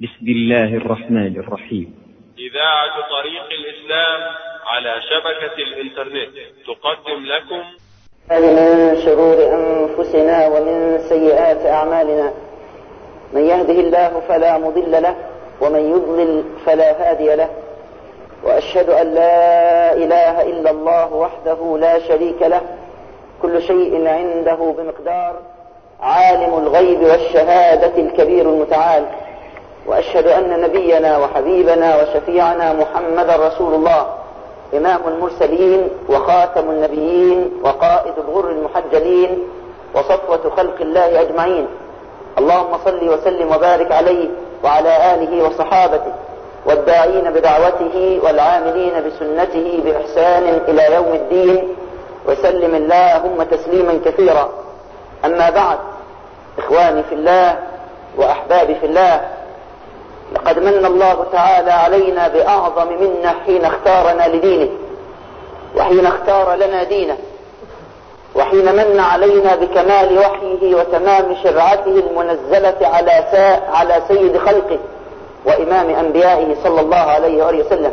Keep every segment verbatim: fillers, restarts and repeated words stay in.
بسم الله الرحمن الرحيم. إذاعة طريق الإسلام على شبكة الإنترنت تقدم لكم من شرور أنفسنا ومن سيئات أعمالنا، من يهده الله فلا مضل له ومن يضلل فلا هادي له، وأشهد أن لا إله إلا الله وحده لا شريك له، كل شيء عنده بمقدار، عالم الغيب والشهادة الكبير المتعال، وأشهد أن نبينا وحبيبنا وشفيعنا محمد رسول الله، إمام المرسلين وخاتم النبيين وقائد الغر المحجلين وصفوة خلق الله أجمعين. اللهم صل وسلم وبارك عليه وعلى آله وصحابته والداعين بدعوته والعاملين بسنته بإحسان إلى يوم الدين، وسلم اللهم تسليما كثيرا. أما بعد، إخواني في الله وأحبابي في الله، لقد من الله تعالى علينا بأعظم منة حين اختارنا لدينه، وحين اختار لنا دينه، وحين من علينا بكمال وحيه وتمام شرعته المنزلة على ساء على سيد خلقه وإمام أنبيائه صلى الله عليه وآله وسلم.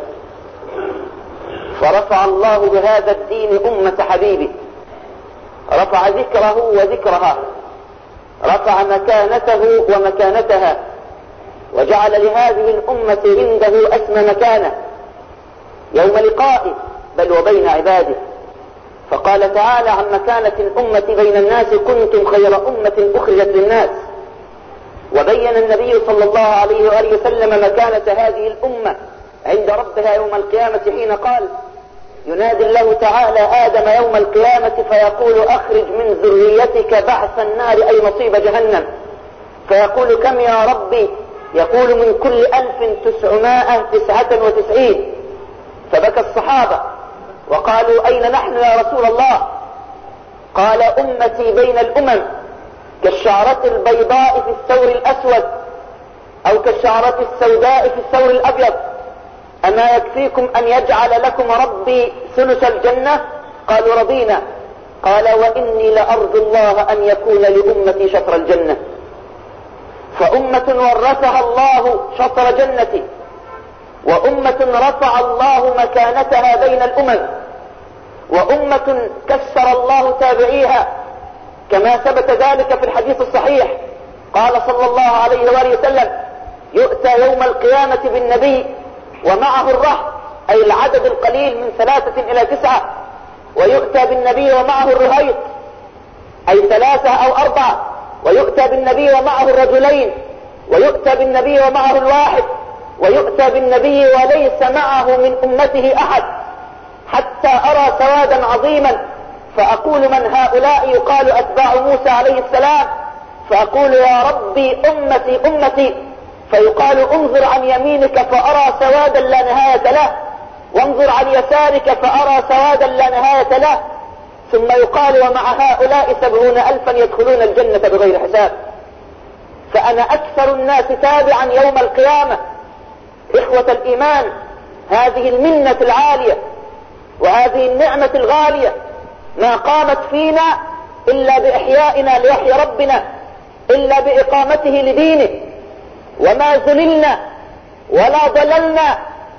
فرفع الله بهذا الدين أمة حبيبه، رفع ذكره وذكرها، رفع مكانته ومكانتها، وجعل لهذه الأمة عنده أسمى مكانة يوم لقائه بل وبين عباده. فقال تعالى عن مكانة الأمة بين الناس: كنتم خير أمة أخرجت للناس. وبين النبي صلى الله عليه وآله وسلم مكانة هذه الأمة عند ربها يوم القيامة حين قال: ينادي الله تعالى آدم يوم القيامة فيقول: أخرج من ذريتك بعث النار أي نصيب جهنم. فيقول: كم يا ربي؟ يقول: من كل ألف تسعمائة تسعة وتسعين. فبكى الصحابة وقالوا: أين نحن يا رسول الله؟ قال: أمتي بين الأمم كالشعرة البيضاء في الثور الأسود، أو كالشعرة السوداء في الثور الأبيض. أما يكفيكم أن يجعل لكم ربي ثلث الجنة؟ قالوا: رضينا. قال: وإني لأرجو الله أن يكون لأمتي شطر الجنة. فأمة ورثها الله شطر جنتي، وأمة رفع الله مكانتها بين الأمم، وأمة كسر الله تابعيها، كما ثبت ذلك في الحديث الصحيح. قال صلى الله عليه وآله وسلم: يؤتى يوم القيامة بالنبي ومعه الرهط، أي العدد القليل من ثلاثة إلى تسعة، ويؤتى بالنبي ومعه الرهيط، أي ثلاثة أو أربعة، ويؤتى بالنبي ومعه الرجلين، ويؤتى بالنبي ومعه الواحد، ويؤتى بالنبي وليس معه من أمته أحد، حتى أرى سوادا عظيما فأقول: من هؤلاء؟ يقال: أتباع موسى عليه السلام. فأقول: يا ربي أمتي أمتي. فيقال: انظر عن يمينك فأرى سوادا لا نهاية له، وانظر عن يسارك فأرى سوادا لا نهاية له. ثم يقال: ومع هؤلاء سبعون ألفا يدخلون الجنة بغير حساب. فأنا أكثر الناس تابعا يوم القيامة. إخوة الإيمان، هذه المنة العالية وهذه النعمة الغالية ما قامت فينا إلا بإحيائنا لوحي ربنا، إلا بإقامته لدينه، وما ذللنا ولا ضللنا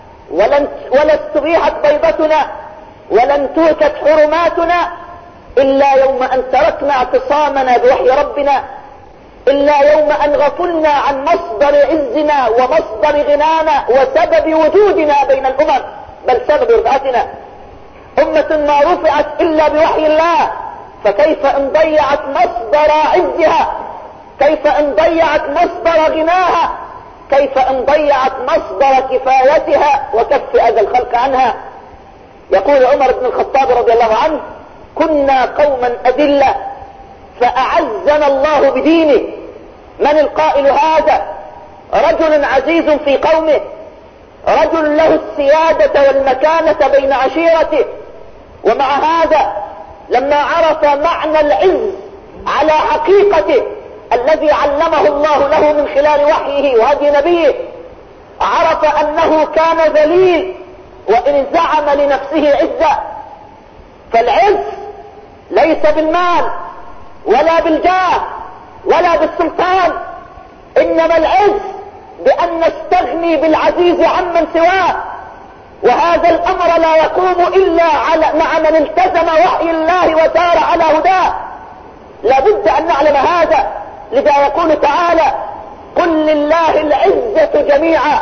ولا استبيحت بيضتنا ولا انتهكت حرماتنا إلا يوم أن تركنا اعتصامنا بوحي ربنا، إلا يوم أن غفلنا عن مصدر عزنا ومصدر غنانا وسبب وجودنا بين الأمم، بل سبب رفعتنا. أمة ما رفعت إلا بوحي الله، فكيف إن ضيعت مصدر عزها؟ كيف إن ضيعت مصدر غناها؟ كيف إن ضيعت مصدر كفايتها وكف أذى الخلق عنها؟ يقول عمر بن الخطاب رضي الله عنه: كنا قوما أذلة فأعزنا الله بدينه. من القائل هذا؟ رجل عزيز في قومه، رجل له السيادة والمكانة بين عشيرته، ومع هذا لما عرف معنى العز على حقيقته الذي علمه الله له من خلال وحيه وهدي نبيه، عرف أنه كان ذليل وإن زعم لنفسه عزة. فالعز ليس بالمال ولا بالجاه ولا بالسلطان، إنما العز بأن نستغني بالعزيز عمن سواه، وهذا الأمر لا يقوم إلا على مع من التزم وحي الله وسار على هداه. لابد أن نعلم هذا. لذا يقول تعالى: قل لله العزة جميعا،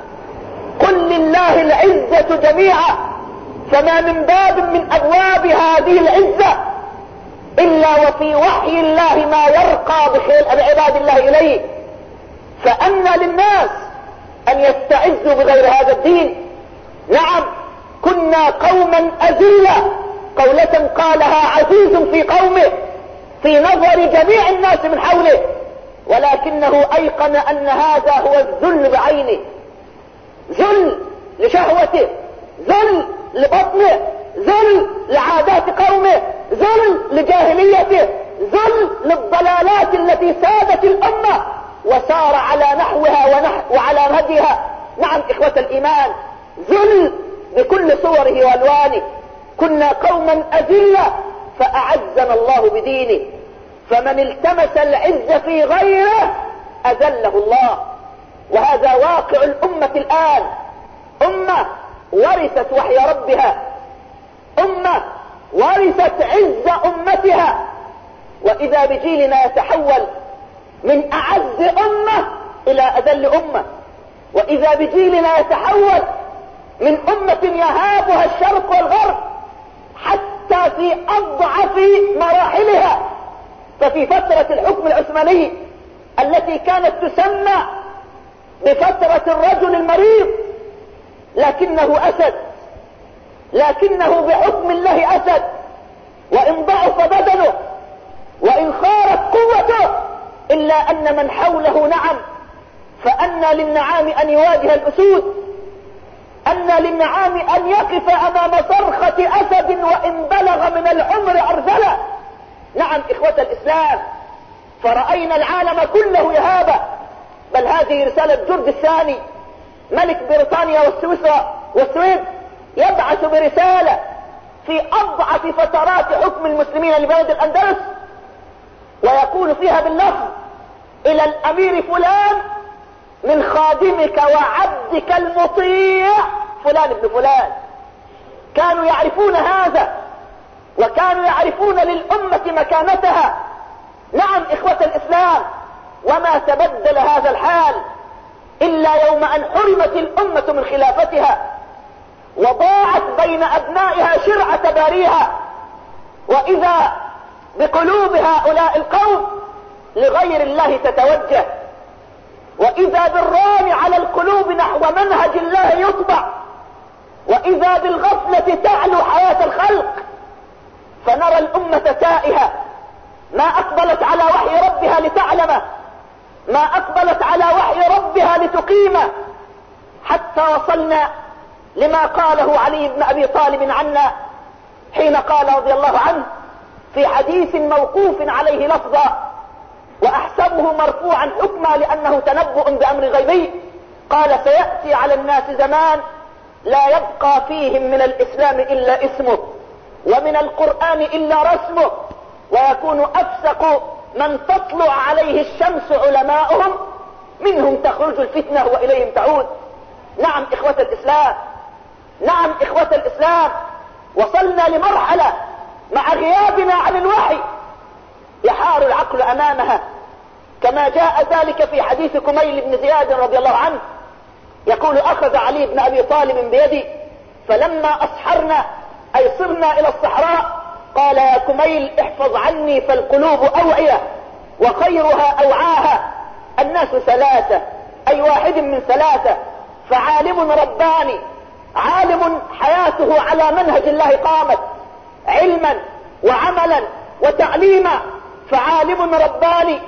قل لله العزة جميعا. فما من باب من أبواب هذه العزة إلا وفي وحي الله ما يرقى بعباد الله إليه. فأنى للناس أن يستعزوا بغير هذا الدين. نعم، كنا قوما أذلة، قولة قالها عزيز في قومه في نظر جميع الناس من حوله، ولكنه أيقن أن هذا هو الذل بعينه. ذل لشهوته، ذل لبطنه، ذل لعادات قومه، ذل لجاهليته، ذل للضلالات التي سادت الأمة وسار على نحوها ونحو وعلى هديها. نعم إخوة الإيمان، ذل بكل صوره والوانه. كنا قوما أذلة فأعزنا الله بدينه، فمن التمس العز في غيره أذله الله. وهذا واقع الأمة الآن. أمة ورثت وحي ربها، أمة ورثت عز أمتها، وإذا بجيلنا يتحول من أعز أمة إلى أذل أمة، وإذا بجيلنا يتحول من أمة يهابها الشرق والغرب حتى في أضعف مراحلها. ففي فترة الحكم العثماني التي كانت تسمى بفترة الرجل المريض، لكنه أسد، لكنه بحكم الله أسد، وإن ضعف بدنه وإن خارت قوته إلا أن من حوله نعم. فأنى للنعام أن يواجه الأسود، أنى للنعام أن يقف أمام صرخة أسد وإن بلغ من العمر أرذلا. نعم إخوة الإسلام، فرأينا العالم كله يهابه. بل هذه رسالة جورج الثاني ملك بريطانيا والسويسرا والسويد يبعث برسالة في أضعف فترات حكم المسلمين لبلاد الأندلس، ويقول فيها باللفظ: إلى الأمير فلان من خادمك وعبدك المطيع فلان ابن فلان. كانوا يعرفون هذا، وكانوا يعرفون للأمة مكانتها. نعم إخوة الإسلام، وما تبدل هذا الحال إلا يوم أن حرمت الأمة من خلافتها وضاعت بين أبنائها شرعة باريها، وإذا بقلوب هؤلاء القوم لغير الله تتوجه، وإذا بالران على القلوب نحو منهج الله يطبع، وإذا بالغفلة تعلو حياة الخلق. فنرى الأمة تائهة، ما أقبلت على وحي ربها لتعلمه، ما أقبلت على وحي ربها لتقيمه، حتى وصلنا لما قاله علي بن أبي طالب عنا حين قال رضي الله عنه في حديث موقوف عليه لفظا وأحسبه مرفوعا حكما لأنه تنبؤ بأمر غيبي، قال: سيأتي على الناس زمان لا يبقى فيهم من الإسلام إلا اسمه، ومن القرآن إلا رسمه، ويكون أفسق من تطلع عليه الشمس علماؤهم، منهم تخرج الفتنة وإليهم تعود. نعم إخوة الإسلام، نعم إخوة الإسلام، وصلنا لمرحلة مع غيابنا عن الوحي يحار العقل أمامها، كما جاء ذلك في حديث كميل بن زياد رضي الله عنه، يقول: أخذ علي بن أبي طالب بيدي فلما أصحرنا أي صرنا إلى الصحراء قال: يا كميل احفظ عني فالقلوب أوعية وخيرها أوعاها. الناس ثلاثة، أي واحد من ثلاثة: فعالم رباني، عالم حياته على منهج الله قامت علما وعملا وتعليما، فعالم رباني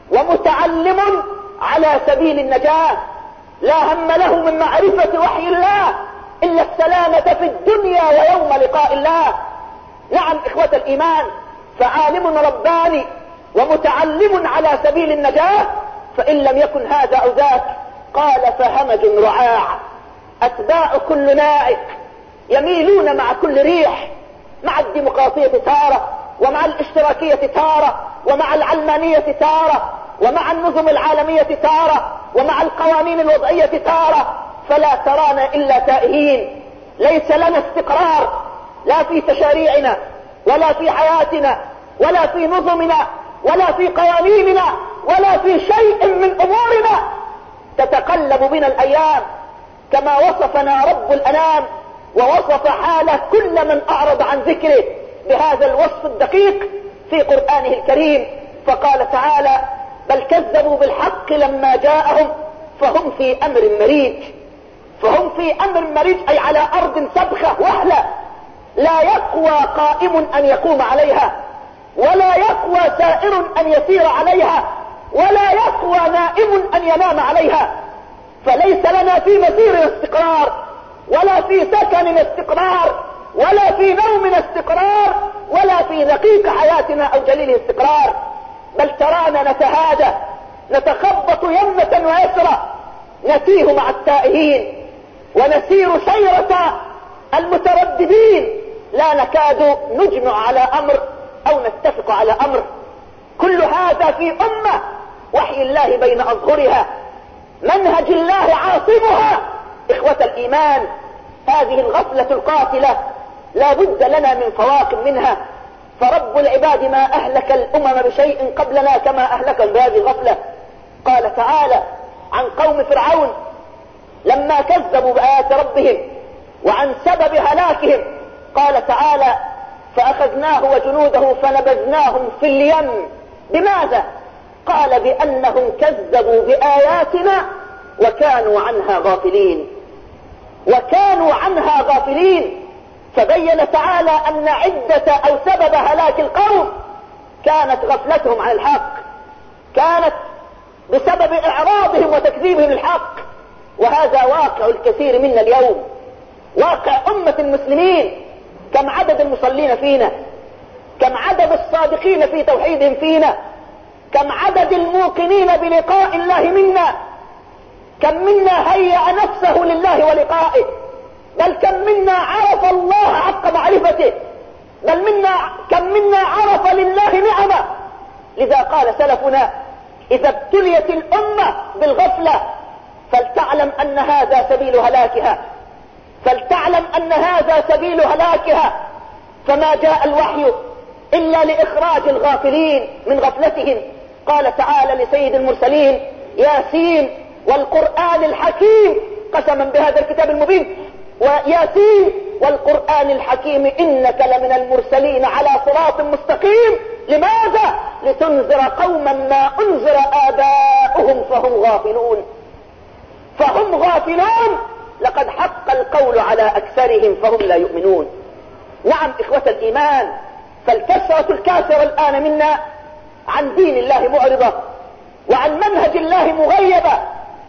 ومتعلم على سبيل النجاة، لا هم له من معرفة وحي الله إلا السلامة في الدنيا ويوم لقاء الله. نعم إخوة الإيمان، فعالم رباني ومتعلم على سبيل النجاة، فإن لم يكن هذا أو ذاك قال: فهمج رعاع، أتباع كل نائك يميلون مع كل ريح، مع الديمقراطية تارة، ومع الاشتراكية تارة، ومع العلمانية تارة، ومع النظم العالمية تارة، ومع القوانين الوضعية تارة، فلا ترانا إلا تائهين. ليس لنا استقرار لا في تشاريعنا ولا في حياتنا ولا في نظمنا ولا في قوانيننا ولا في شيء من أمورنا. تتقلب بنا الأيام كما وصفنا رب الأنام ووصف حال كل من أعرض عن ذكره بهذا الوصف الدقيق في قرآنه الكريم، فقال تعالى: بل كذبوا بالحق لما جاءهم فهم في أمر مريج. فهم في أمر مريج أي على أرض سبخة وهلة، لا يقوى قائم أن يقوم عليها، ولا يقوى سائر أن يسير عليها، ولا يقوى نائم أن ينام عليها. فليس لنا في مسيرنا استقرار، ولا في سكننا استقرار، ولا في نومنا استقرار، ولا في دقيق حياتنا أو جليل استقرار. بل ترانا نتهادى، نتخبط يمنة ويسرى، نتيه مع التائهين، ونسير سيرة المترددين، لا نكاد نجمع على أمر أو نتفق على أمر. كل هذا في أمة وحي الله بين أظهرها، منهج الله عاصمها. إخوة الإيمان، هذه الغفلة القاتلة لا بد لنا من فواق منها، فرب العباد ما أهلك الأمم بشيء قبلنا كما أهلكهم بهذه الغفلة. قال تعالى عن قوم فرعون لما كذبوا بآيات ربهم وعن سبب هلاكهم، قال تعالى: فأخذناه وجنوده فنبذناهم في اليم. بماذا؟ قال: بأنهم كذبوا بآياتنا وكانوا عنها غافلين. وكانوا عنها غافلين. فبين تعالى أن عدة أو سبب هلاك القوم كانت غفلتهم عن الحق، كانت بسبب إعراضهم وتكذيبهم الحق. وهذا واقع الكثير منا اليوم، واقع أمة المسلمين. كم عدد المصلين فينا، كم عدد الصادقين في توحيدهم فينا، كم عدد الموقنين بلقاء الله منا، كم منا هيأ نفسه لله ولقائه، بل كم منا عرف الله حق معرفته، بل منا كم منا عرف لله نعمه. لذا قال سلفنا: إذا ابتليت الأمة بالغفلة فلتعلم أن هذا سبيل هلاكها، فلتعلم أن هذا سبيل هلاكها. فما جاء الوحي إلا لإخراج الغافلين من غفلتهم. قال تعالى لسيد المرسلين: ياسين والقرآن الحكيم، قسما بهذا الكتاب المبين، وياسين والقرآن الحكيم إنك لمن المرسلين على صراط مستقيم. لماذا؟ لتنذر قوما ما أنذر آباؤهم فهم غافلون. فهم غافلون، لقد حق القول على أكثرهم فهم لا يؤمنون. نعم إخوة الإيمان، فالكثرة الكاثرة الآن منا عن دين الله معرضة، وعن منهج الله مغيبة.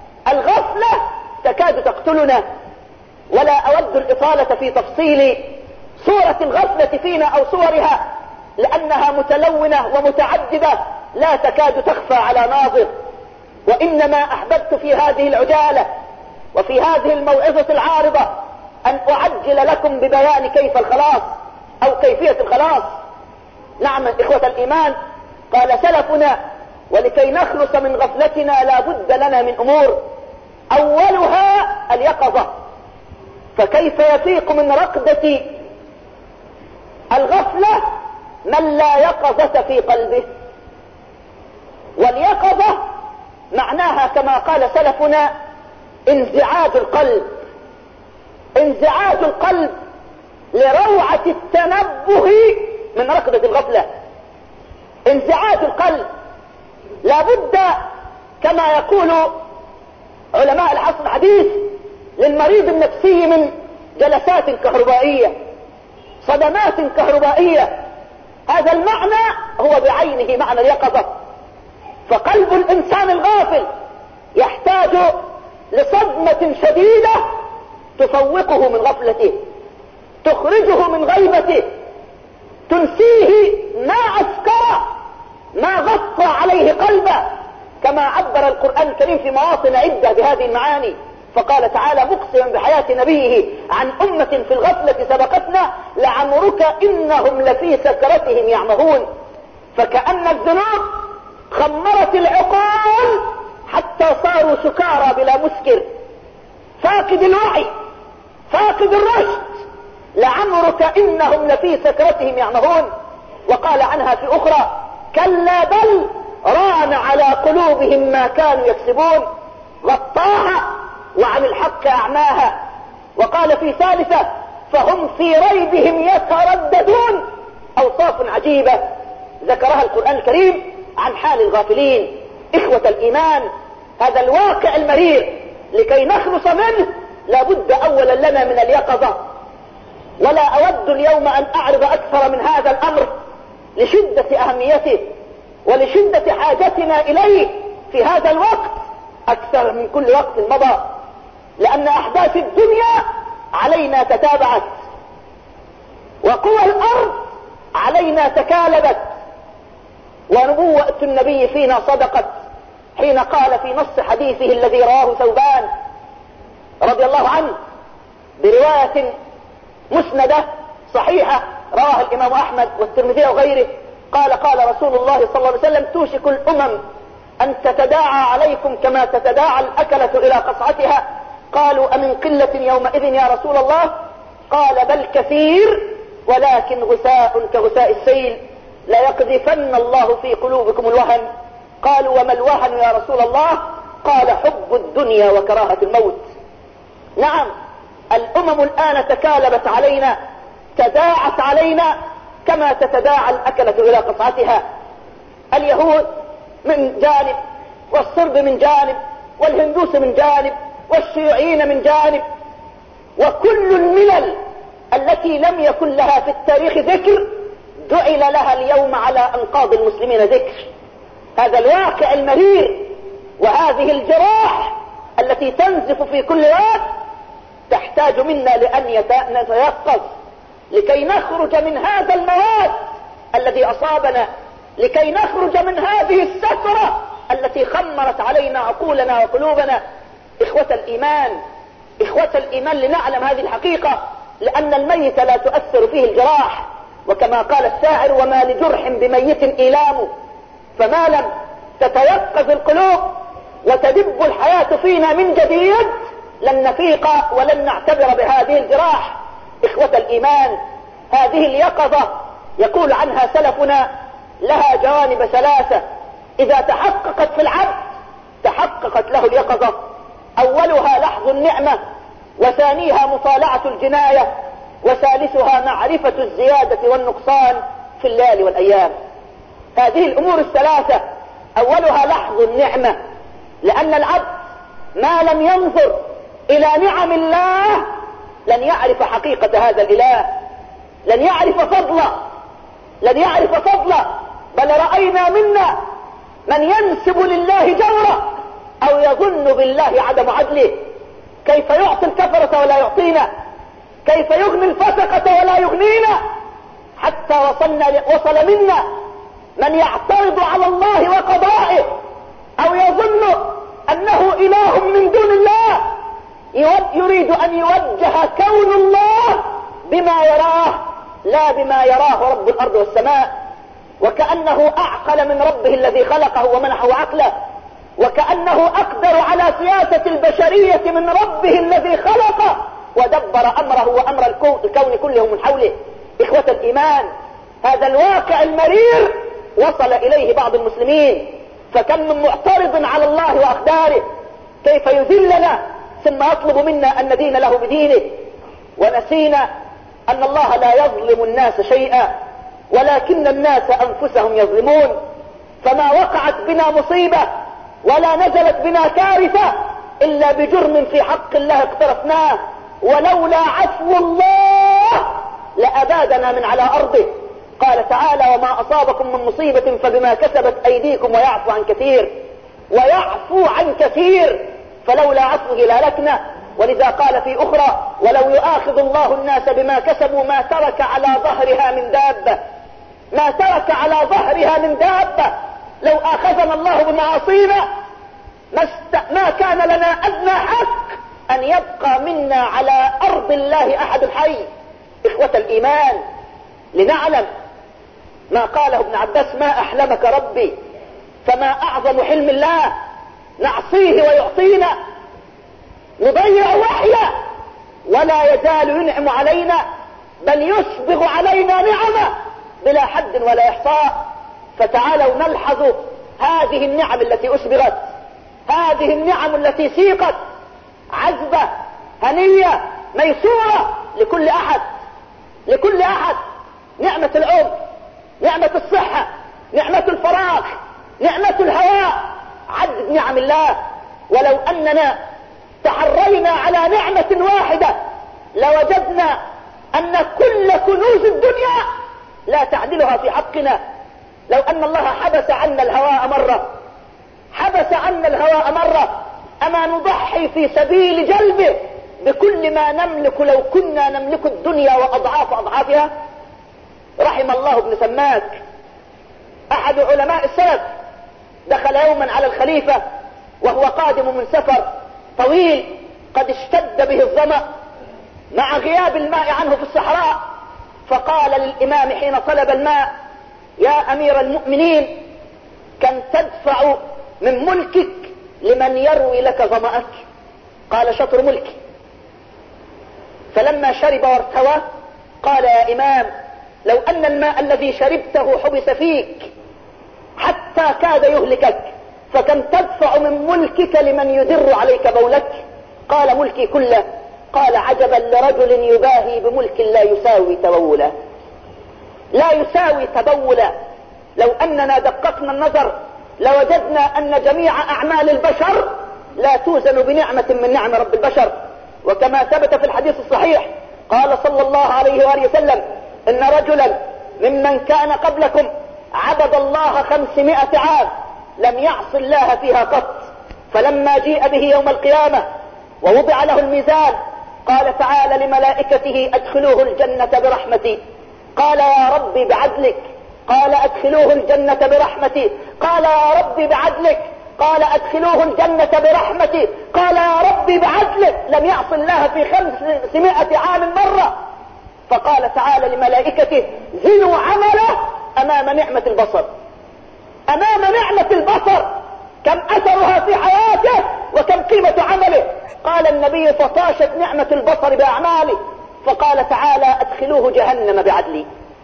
الغفلة تكاد تقتلنا، ولا أود الإطالة في تفصيل صورة الغفلة فينا أو صورها، لأنها متلونة ومتعددة لا تكاد تخفى على ناظر. وإنما أحببت في هذه العجالة وفي هذه الموعظة العارضة أن أعجل لكم ببيان كيف الخلاص أو كيفية الخلاص. نعم إخوة الإيمان، قال سلفنا: ولكي نخلص من غفلتنا لا بد لنا من أمور، أولها اليقظة. فكيف يفيق من رقدة الغفلة من لا يقظة في قلبه؟ واليقظة معناها كما قال سلفنا انزعاج القلب، انزعاج القلب لروعة التنبه من رقدة الغفلة. انزعاج القلب لابد كما يقول علماء العصر الحديث للمريض النفسي من جلسات كهربائية، صدمات كهربائية. هذا المعنى هو بعينه معنى اليقظة. فقلب الإنسان الغافل يحتاج لصدمة شديدة تفوقه من غفلته، تخرجه من غيبته، تنسيه ما أسكر ما غطى عليه قلبه، كما عبر القرآن الكريم في مواطن عدة بهذه المعاني. فقال تعالى مقسما بحياة نبيه عن أمة في الغفلة سبقتنا: لعمرك إنهم لفي سكرتهم يعمهون. فكأن الذنوب خمرت العقول حتى صاروا سكارى بلا مسكر، فاقد الوعي، فاقد الرشد، لعمرك إنهم لفي سكرتهم يعمهون. وقال عنها في أخرى: كلا بل ران على قلوبهم ما كانوا يكسبون، غطاها وعن الحق أعماها. وقال في ثالثة: فهم في ريبهم يترددون. أوصاف عجيبة ذكرها القرآن الكريم عن حال الغافلين. إخوة الإيمان، هذا الواقع المرير لكي نخلص منه لابد أولا لنا من اليقظة. ولا أود اليوم أن أعرض أكثر من هذا الأمر لشدة أهميته ولشدة حاجتنا إليه في هذا الوقت أكثر من كل وقت مضى، لأن أحداث الدنيا علينا تتابعت، وقوى الأرض علينا تكالبت، ونبوة النبي فينا صدقت حين قال في نص حديثه الذي رواه ثوبان رضي الله عنه برواية مسندة صحيحة رواها الإمام أحمد والترمذي وغيره، قال قال رسول الله صلى الله عليه وسلم: توشك الأمم أن تتداعى عليكم كما تتداعى الأكلة إلى قصعتها. قالوا: أمن قلة يومئذ يا رسول الله؟ قال: بل كثير، ولكن غثاء كغثاء السيل، لا يقذفن الله في قلوبكم الوهن. قالوا: وما الوهن يا رسول الله؟ قال: حب الدنيا وكراهة الموت. نعم، الأمم الآن تكالبت علينا، تداعت علينا كما تتداعى الأكلة إلى قصعتها. اليهود من جانب، والصرب من جانب، والهندوس من جانب، والشيوعيين من جانب، وكل الملل التي لم يكن لها في التاريخ ذكر جعل لها اليوم على أنقاض المسلمين ذكر. هذا الواقع المرير وهذه الجراح التي تنزف في كل وقت تحتاج منا لأن نتيقظ لكي نخرج من هذا المواد الذي أصابنا، لكي نخرج من هذه السكرة التي خمرت علينا عقولنا وقلوبنا. إخوة الإيمان، إخوة الإيمان، لنعلم هذه الحقيقة، لأن الميت لا تؤثر فيه الجراح، وكما قال الشاعر: وما لجرح بميت إيلام. فما لم تتيقظ القلوب وتدب الحياة فينا من جديد لن نفيق ولن نعتبر بهذه الجراح. إخوة الإيمان، هذه اليقظة يقول عنها سلفنا لها جوانب ثلاثة، إذا تحققت في العبد تحققت له اليقظة. أولها لحظ النعمة، وثانيها مطالعة الجناية، وثالثها معرفة الزيادة والنقصان في الليالي والأيام. هذه الأمور الثلاثة أولها لحظ النعمة، لأن العبد ما لم ينظر إلى نعم الله لن يعرف حقيقة هذا الإله، لن يعرف فضله، لن يعرف فضله. بل رأينا منا من ينسب لله جورا أو يظن بالله عدم عدله. كيف يعطي الكفرة ولا يعطينا، كيف يغني الفسقة ولا يغنينا، حتى وصلنا وصل منا من يعترض على الله وقضائه أو يظن أنه إله من دون الله، يريد أن يوجه كون الله بما يراه لا بما يراه رب الأرض والسماء، وكأنه أعقل من ربه الذي خلقه ومنحه عقله، وكأنه أقدر على سياسة البشرية من ربه الذي خلقه ودبر أمره وأمر الكون كله من حوله. إخوة الإيمان، هذا الواقع المرير وصل إليه بعض المسلمين، فكم من معترض على الله وأقداره، كيف يذلنا ثم يطلب منا أن ندين له بدينه، ونسينا أن الله لا يظلم الناس شيئا ولكن الناس أنفسهم يظلمون. فما وقعت بنا مصيبة ولا نزلت بنا كارثة إلا بجرم في حق الله اقترفناه، ولولا عفو الله لأبادنا من على أرضه. قال تعالى: وما أصابكم من مصيبة فبما كسبت أيديكم ويعفو عن كثير، ويعفو عن كثير، فلولا عفوه لهلكنا. ولذا قال في أخرى: ولو يؤاخذ الله الناس بما كسبوا ما ترك على ظهرها من دابة، ما ترك على ظهرها من دابة. لو آخذنا الله بمعاصينا ما, است... ما كان لنا أدنى حق أن يبقى منا على أرض الله أحد حي. إخوة الإيمان، لنعلم ما قاله ابن عباس: ما أحلمك ربي، فما أعظم حلم الله. نعصيه ويعصينا، نضيع وحيه ولا يزال ينعم علينا، بل يسبغ علينا نعمه بلا حد ولا إحصاء. فتعالوا نلحظ هذه النعم التي أسبغت، هذه النعم التي سيقت عذبة هنية ميسورة لكل أحد، لكل أحد. نعمة العمر، نعمة الصحة، نعمة الفراغ، نعمة الهواء، عدد نعم الله. ولو أننا تحرينا على نعمة واحدة لوجدنا أن كل كنوز الدنيا لا تعدلها في حقنا. لو أن الله حبس عنا الهواء مرة، حبس عنا الهواء مرة، أما نضحي في سبيل جلبه بكل ما نملك لو كنا نملك الدنيا وأضعاف أضعافها؟ رحم الله ابن سماك أحد علماء السلف، دخل يوما على الخليفة وهو قادم من سفر طويل قد اشتد به الظمأ مع غياب الماء عنه في الصحراء، فقال للإمام حين طلب الماء: يا أمير المؤمنين، كم تدفع من ملكك لمن يروي لك ظمأك؟ قال: شطر ملكي. فلما شرب وارتوى قال: يا إمام، لو أن الماء الذي شربته حبس فيك حتى كاد يهلكك، فكم تدفع من ملكك لمن يدر عليك بولك؟ قال: ملكي كله. قال: عجبا لرجل يباهي بملك لا يساوي تبولا، لا يساوي تبولا. لو أننا دققنا النظر لوجدنا أن جميع أعمال البشر لا توزن بنعمة من نعم رب البشر. وكما ثبت في الحديث الصحيح قال صلى الله عليه وآله وسلم: إن رجلا ممن كان قبلكم عبد الله خمسمائة عام لم يعص الله فيها قط، فلما جيء به يوم القيامة ووضع له الميزان قال تعالى لملائكته: أدخلوه الجنة برحمتي. قال: يا ربي بعدلك. قال: أدخلوه الجنة برحمتي. قال: يا ربي بعدلك. قال: أدخلوه الجنة برحمتي. قال: يا ربي بعدلك. لم يعص الله في خمسمائة عام مرة. فقال تعالى لملائكته: زنوا عمله أمام نعمة البصر، أمام نعمة البصر، كم أثرها في حياته وكم قيمة عمله. قال النبي: فطاشت نعمة البصر بأعماله. فقال تعالى: أدخلوه جهنم بعدلي،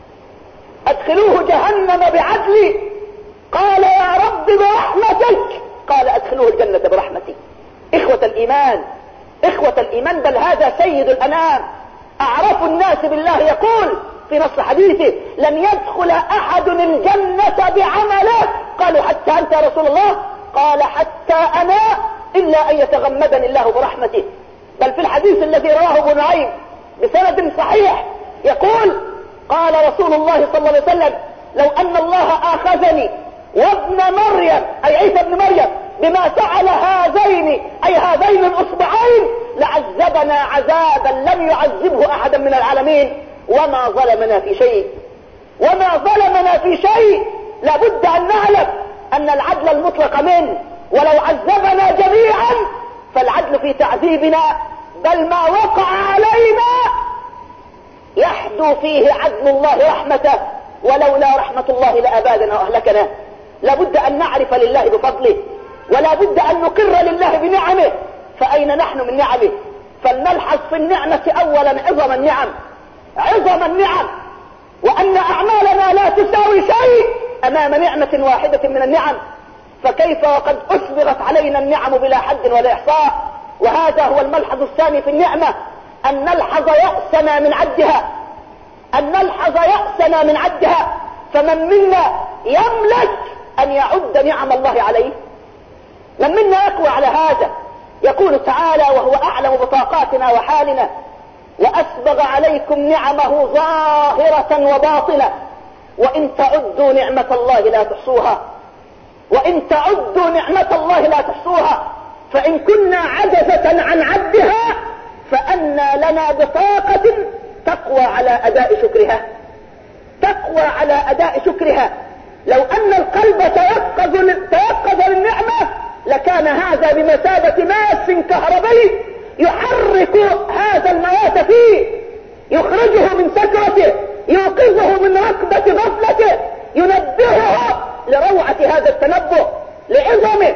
أدخلوه جهنم بعدلي. قال: يا رب برحمتك. قال: أدخلوه الجنة برحمتي. إخوة الإيمان، إخوة الإيمان، بل هذا سيد الأنام أعرف الناس بالله يقول في نص حديثه: لن يدخل أحد الجنة بعمله. قالوا: حتى أنت يا رسول الله؟ قال: حتى أنا، إلا أن يتغمدني الله برحمته. بل في الحديث الذي رواه ابن نعيم بسند صحيح يقول: قال رسول الله صلى الله عليه وسلم: لو أن الله آخذني وابن مريم، أي عيسى ابن مريم، بما فعل هذين، أي هذين الأصبعين، لعذبنا عذابا لم يعذبه أحدا من العالمين، وما ظلمنا في شيء، وما ظلمنا في شيء. لابد أن نعلم أن العدل المطلق منه، ولو عذبنا جميعا فالعدل في تعذيبنا، بل ما وقع علينا يحدو فيه عدل الله رحمته، ولولا رحمة الله لأبادنا وأهلكنا. لابد أن نعرف لله بفضله، ولا بد أن نقر لله بنعمه. فأين نحن من نعمه؟ فلنلحظ في النعمة أولا عظم النعم، عظم النعم، وأن أعمالنا لا تساوي شيء أمام نعمة واحدة من النعم. فكيف وقد أسبغت علينا النعم بلا حد ولا إحصاء؟ وهذا هو الملحظ الثاني في النعمة، أن نلحظ يأسنا من عدها، أن نلحظ يأسنا من عدها. فمن منا يملك أن يعد نعم الله عليه؟ من منا يقوى على هذا؟ يقول تعالى وهو أعلم بطاقاتنا وحالنا: وأسبغ عليكم نعمه ظاهرة وباطنة وإن تعدوا نعمة الله لا تحصوها، وإن تعدوا نعمة الله لا تحصوها. فإن كنا عجزة عن عدها فأنى لنا بطاقة تقوى على أداء شكرها، تقوى على أداء شكرها. لو أن القلب تيقظ تيقظ للنعمة لكان هذا بمثابة ماس كهربي يحرك هذا الموات فيه، يخرجه من سكرته، يوقظه من ركبة غفلته، ينبهه لروعة هذا التنبه، لعظمه،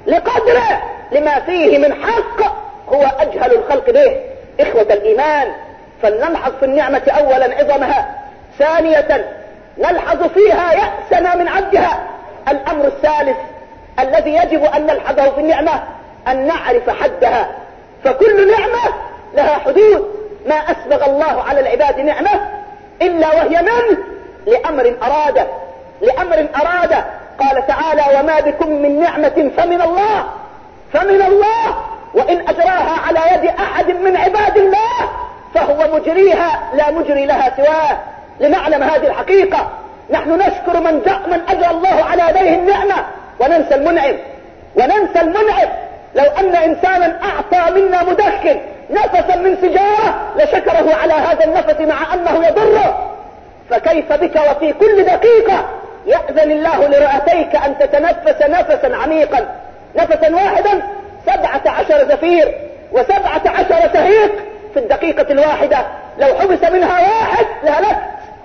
لقدره لما فيه من حق هو أجهل الخلق به. إخوة الإيمان، فلنلحظ في النعمة أولا عظمها، ثانية نلحظ فيها يأسنا من عبدها. الأمر الثالث الذي يجب أن نلحظه في النعمة أن نعرف حدها، فكل نعمة لها حدود. ما أسبغ الله على العباد نعمة إلا وهي منه لأمر أراده لأمر أراده قال تعالى: وما بكم من نعمة فمن الله فمن الله وإن أجراها على يد أحد من عباد الله فهو مجريها لا مجري لها سواه. لنعلم هذه الحقيقة، نحن نشكر من جاء من أجرى الله على يديه النعمة وننسى المنعم وننسى المنعم. لو أن إنسانا أعطى منا مدخن نفسا من سجارة لشكره على هذا النفس مع أنه يضره، فكيف بك وفي كل دقيقة يأذن الله لرئتيك أن تتنفس نفسا عميقا، نفسا واحدا سبعة عشر زفير وسبعة عشر شهيق في الدقيقة الواحدة، لو حبس منها واحد لهلكت.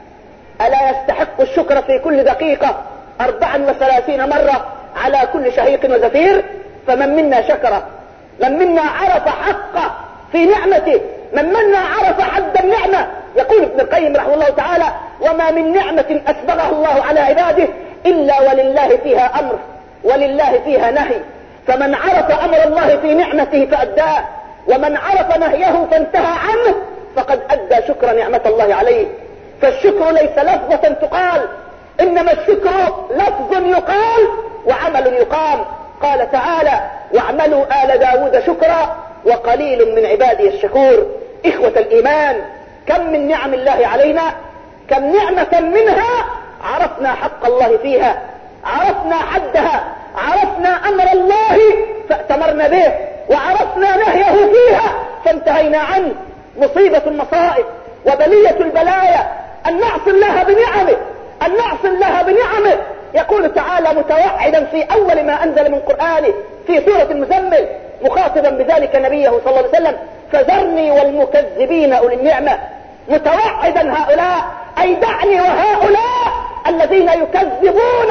ألا يستحق الشكر في كل دقيقة أربعا وثلاثين مرة على كل شهيق وزفير؟ فمن منا شكر، من منا عرف حقه في نعمته، من منا عرف حد النعمة. يقول ابن القيم رحمه الله تعالى: وما من نعمة أسبغها الله على عباده إلا ولله فيها أمر ولله فيها نهي، فمن عرف أمر الله في نعمته فأداه، ومن عرف نهيه فانتهى عنه فقد أدى شكر نعمة الله عليه. فالشكر ليس لفظة تقال، إنما الشكر لفظ يقال وعمل يقام. قال تعالى: واعملوا آل داود شكرا وقليل من عبادي الشكور. إخوة الإيمان، كم من نعم الله علينا، كم نعمة منها عرفنا حق الله فيها، عرفنا حدها، عرفنا أمر الله فأتمرنا به، وعرفنا نهيه فيها فانتهينا عنه. مصيبة المصائب وبلية البلايا أن نعصي الله بنعمه، أن نعصي الله بنعمه. يقول تعالى متوعدا في أول ما أنزل من قرآنه في سورة المزمل مخاطبا بذلك نبيه صلى الله عليه وسلم: فذرني والمكذبين أولي النعمة. متوعدا هؤلاء، أي دعني وهؤلاء الذين يكذبون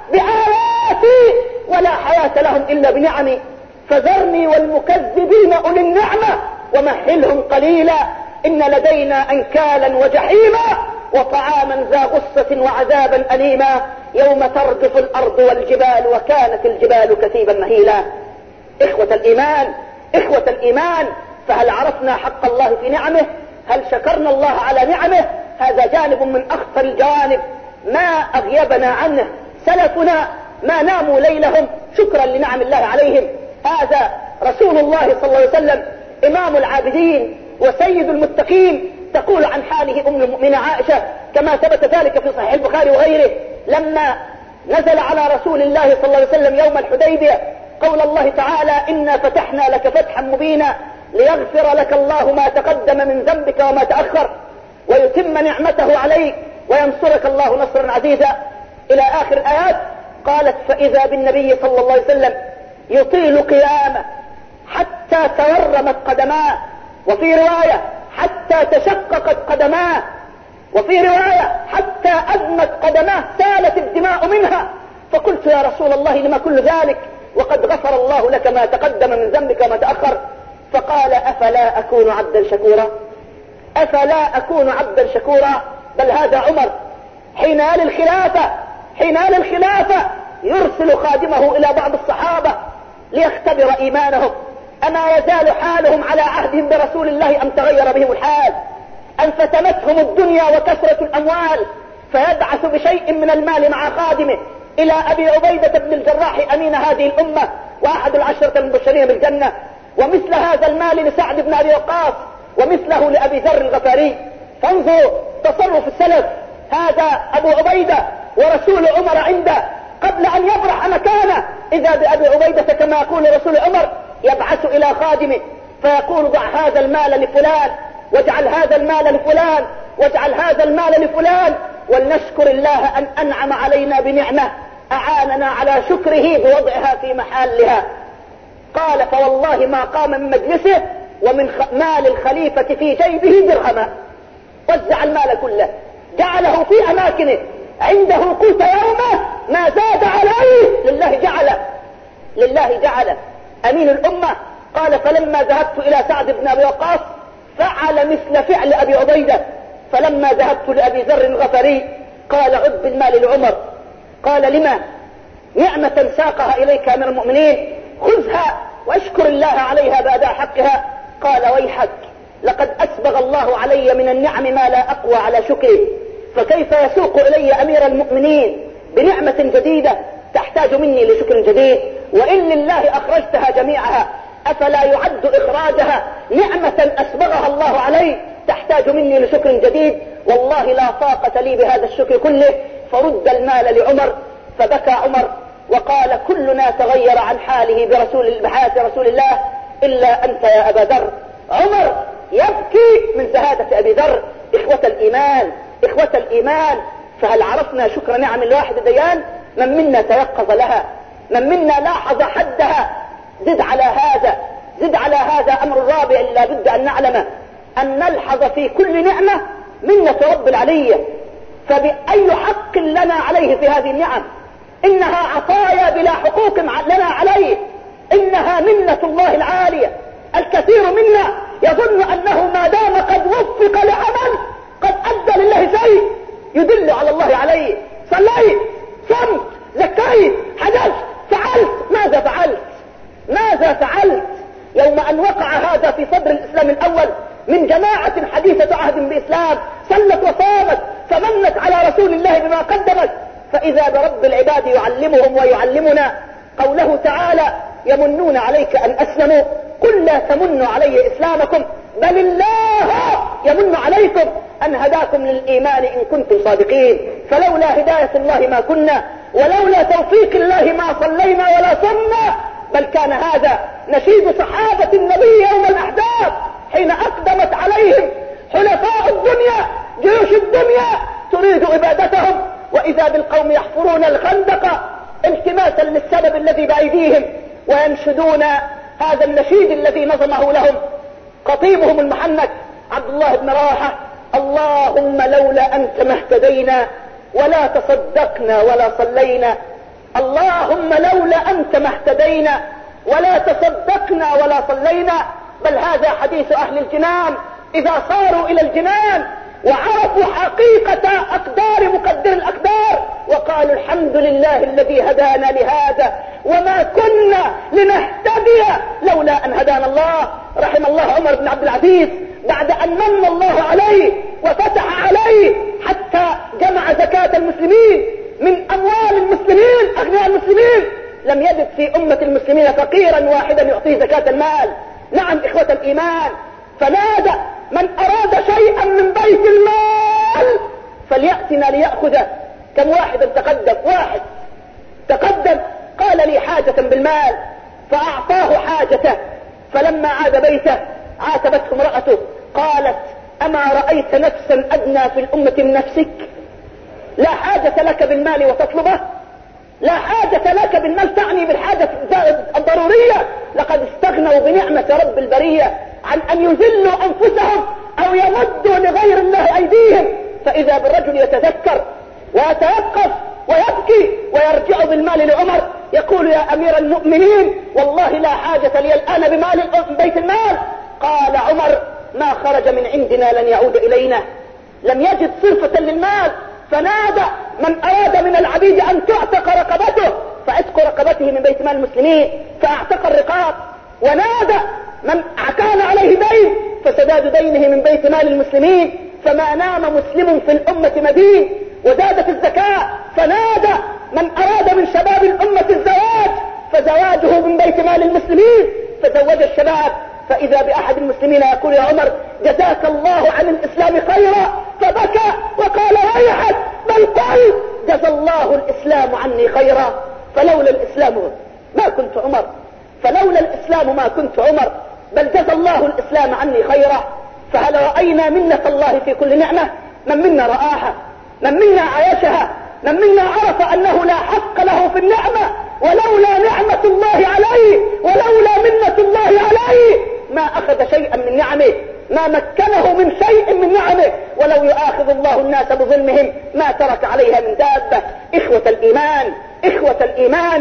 بآياتي ولا حياة لهم إلا بنعمي. فذرني والمكذبين أولي النعمة ومهلهم قليلا إن لدينا أنكالا وجحيما وطعاما ذا غصة وعذابا أليما يوم ترجف الأرض والجبال وكانت الجبال كثيبا مهيلا. إخوة الإيمان، إخوة الإيمان، فهل عرفنا حق الله في نعمه؟ هل شكرنا الله على نعمه؟ هذا جانب من أخطر الجوانب ما أغيبنا عنه سلفنا، ما ناموا ليلهم شكرا لنعم الله عليهم. هذا رسول الله صلى الله عليه وسلم إمام العابدين وسيد المتقين، تقول عن حاله أم المؤمنة عائشة كما ثبت ذلك في صحيح البخاري وغيره: لما نزل على رسول الله صلى الله عليه وسلم يوم الحديبية قول الله تعالى: إنا فتحنا لك فتحا مبينا ليغفر لك الله ما تقدم من ذنبك وما تأخر ويتم نعمته عليك وينصرك الله نصرا عزيزا إلى آخر الآيات. قالت: فإذا بالنبي صلى الله عليه وسلم يطيل قيامه حتى تورمت قدماه، وفي رواية حتى تشققت قدماه، وفي رواية حتى أدمت قدماه سالت الدماء منها. فقلت: يا رسول الله لما كل ذلك وقد غفر الله لك ما تقدم من ذنبك وما تأخر؟ فقال: أفلا أكون عبدا شكورا أفلا أكون عبدا شكورا بل هذا عمر حين آل الخلافة حين آل الخلافة يرسل خادمه إلى بعض الصحابة ليختبر إيمانهم، أما يزال حالهم على عهدهم برسول الله أم تغير بهم الحال؟ أن فتنتهم الدنيا وكثرة الأموال، فيبعث بشيء من المال مع خادمه إلى أبي عبيدة بن الجراح أمين هذه الأمة وأحد العشرة المبشرين بالجنة، ومثل هذا المال لسعد بن أبي وقاص ومثله لأبي ذر الغفاري. فانظروا تصرف السلف، هذا أبو عبيدة ورسول عمر عنده قبل أن يبرح مكانه إذا بأبي عبيدة كما يقول رسول عمر يبعث إلى خادمه فيقول: ضع هذا المال لفلان واجعل هذا المال لفلان واجعل هذا المال لفلان، ولنشكر الله أن أنعم علينا بنعمة أعاننا على شكره بوضعها في محلها. قال: فوالله ما قام من مجلسه ومن مال الخليفة في جيبه درهما، وزع المال كله جعله في أماكنه، عنده قوت يومه ما زاد عليه لله جعله. لله جعله أمين الأمة. قال فلما ذهبت إلى سعد بن أبي وقاص فعل مثل فعل أبي عبيدة. فلما ذهبت لأبي ذر الغفاري قال عد بالمال لعمر. قال لما؟ نعمة ساقها إليك أمير المؤمنين، خذها واشكر الله عليها بأداء حقها. قال ويحك، لقد أسبغ الله علي من النعم ما لا أقوى على شكره، فكيف يسوق إلي أمير المؤمنين بنعمة جديدة تحتاج مني لشكر جديد؟ وإن لله أخرجتها جميعها أفلا يعد إخراجها نعمة أسبغها الله علي تحتاج مني لشكر جديد؟ والله لا طاقة لي بهذا الشكر كله. فرد المال لعمر. فبكى عمر وقال كلنا تغير عن حاله برسول بحياة رسول الله إلا أنت يا أبا ذر. عمر يبكي من زهادة أبي ذر. إخوة الإيمان، إخوة الإيمان، فهل عرفنا شكر نعم الواحد ديان؟ من منا تيقظ لها؟ من منا لاحظ حدها؟ زد على هذا، زد على هذا أمر رابع لا بد أن نعلمه، أن نلحظ في كل نعمة منة رب العلية. فبأي حق لنا عليه في هذه النعم؟ إنها عطايا بلا حقوق لنا عليه، إنها منة الله العالية. الكثير منا يظن أنه ما دام قد وفق لعمل قد أدى لله شيء يدل على الله عليه. صليت، صمت، زكيت، حججت، فعلت. ماذا فعلت؟ ماذا فعلت؟ يوم أن وقع هذا في صدر الإسلام الأول من جماعة حديثة عهد بإسلام صلت وصامت فمنت على رسول الله بما قدمت، فإذا برب العباد يعلمهم ويعلمنا قوله تعالى يمنون عليك أن أسلموا قل لا تمنوا علي إسلامكم بل الله يمن عليكم أن هداكم للإيمان إن كنتم صادقين. فلولا هداية الله ما كنا، ولولا توفيق الله ما صلينا ولا صمنا، بل كان هذا نشيد صحابة النبي يوم الأحزاب حين أقدمت عليهم حلفاء الدنيا جيوش الدنيا تريد إبادتهم، وإذا بالقوم يحفرون الخندق التماسا للسبب الذي بأيديهم وينشدون هذا النشيد الذي نظمه لهم خطيبهم المحنك عبد الله بن رواحة: اللهم لولا أنت ما اهتدينا ولا تصدقنا ولا صلينا. اللهم لولا أنت ما اهتدينا ولا تصدقنا ولا صلينا. بل هذا حديث أهل الجنان إذا صاروا إلى الجنان وعرفوا حقيقة أقدار مقدر الأقدار وقالوا الحمد لله الذي هدانا لهذا وما كنا لنهتدي لولا أن هدانا الله. رحم الله عمر بن عبد العزيز بعد أن من الله عليه وفتح عليه حتى جمع زكاة المسلمين من أموال المسلمين أغنياء المسلمين، لم يجد في أمة المسلمين فقيرا واحدا يعطيه زكاة المال. نعم إخوة الإيمان، فنادى من أراد شيئا من بيت المال فليأتنا ليأخذه. كم واحد تقدم؟ واحد تقدم قال لي حاجة بالمال فأعطاه حاجته، فلما عاد بيته عاتبته امرأته قالت: أما رأيت نفسا أدنى في الأمة من نفسك؟ لا حاجة لك بالمال وتطلبه، لا حاجة لك بالمال تعني بالحاجة الضرورية. لقد استغنوا بنعمة رب البرية عن أن يذلوا أنفسهم أو يمدوا لغير الله أيديهم. فإذا بالرجل يتذكر ويتوقف ويبكي ويرجع بالمال لعمر يقول: يا أمير المؤمنين والله لا حاجة لي الآن بمال بيت المال. قال عمر: ما خرج من عندنا لن يعود إلينا. لم يجد صرفة للمال فنادى من أراد من العبيد أن تعتق رقبته فعتق رقبته من بيت مال المسلمين فاعتق الرقاب، ونادى من كان عليه دين فسداد دينه من بيت مال المسلمين. فما نام مسلم في الأمة مدين. وزادت الزكاة فنادى من أراد من شباب الأمة الزواج فزواجه من بيت مال المسلمين فزوج الشباب. فإذا بأحد المسلمين يقول: يا عمر جزاك الله عن الإسلام خيرا، فبكى وقال: ويحك بل قل جزى الله الإسلام عني خيرا. فلولا الإسلام ما كنت عمر، فلولا الإسلام ما كنت عمر، بل جزى الله الإسلام عني خيرا. فهل رأينا منة الله في كل نعمة؟ من منا رآها، من منا عايشها، من منا عرف أنه لا حق له في النعمة ولولا نعمة الله عليه ولولا منة الله عليه ما أخذ شيئا من نعمه، ما مكنه من شيء من نعمه. ولو يؤاخذ الله الناس بظلمهم ما ترك عليها من دابة. إخوة الإيمان، إخوة الإيمان،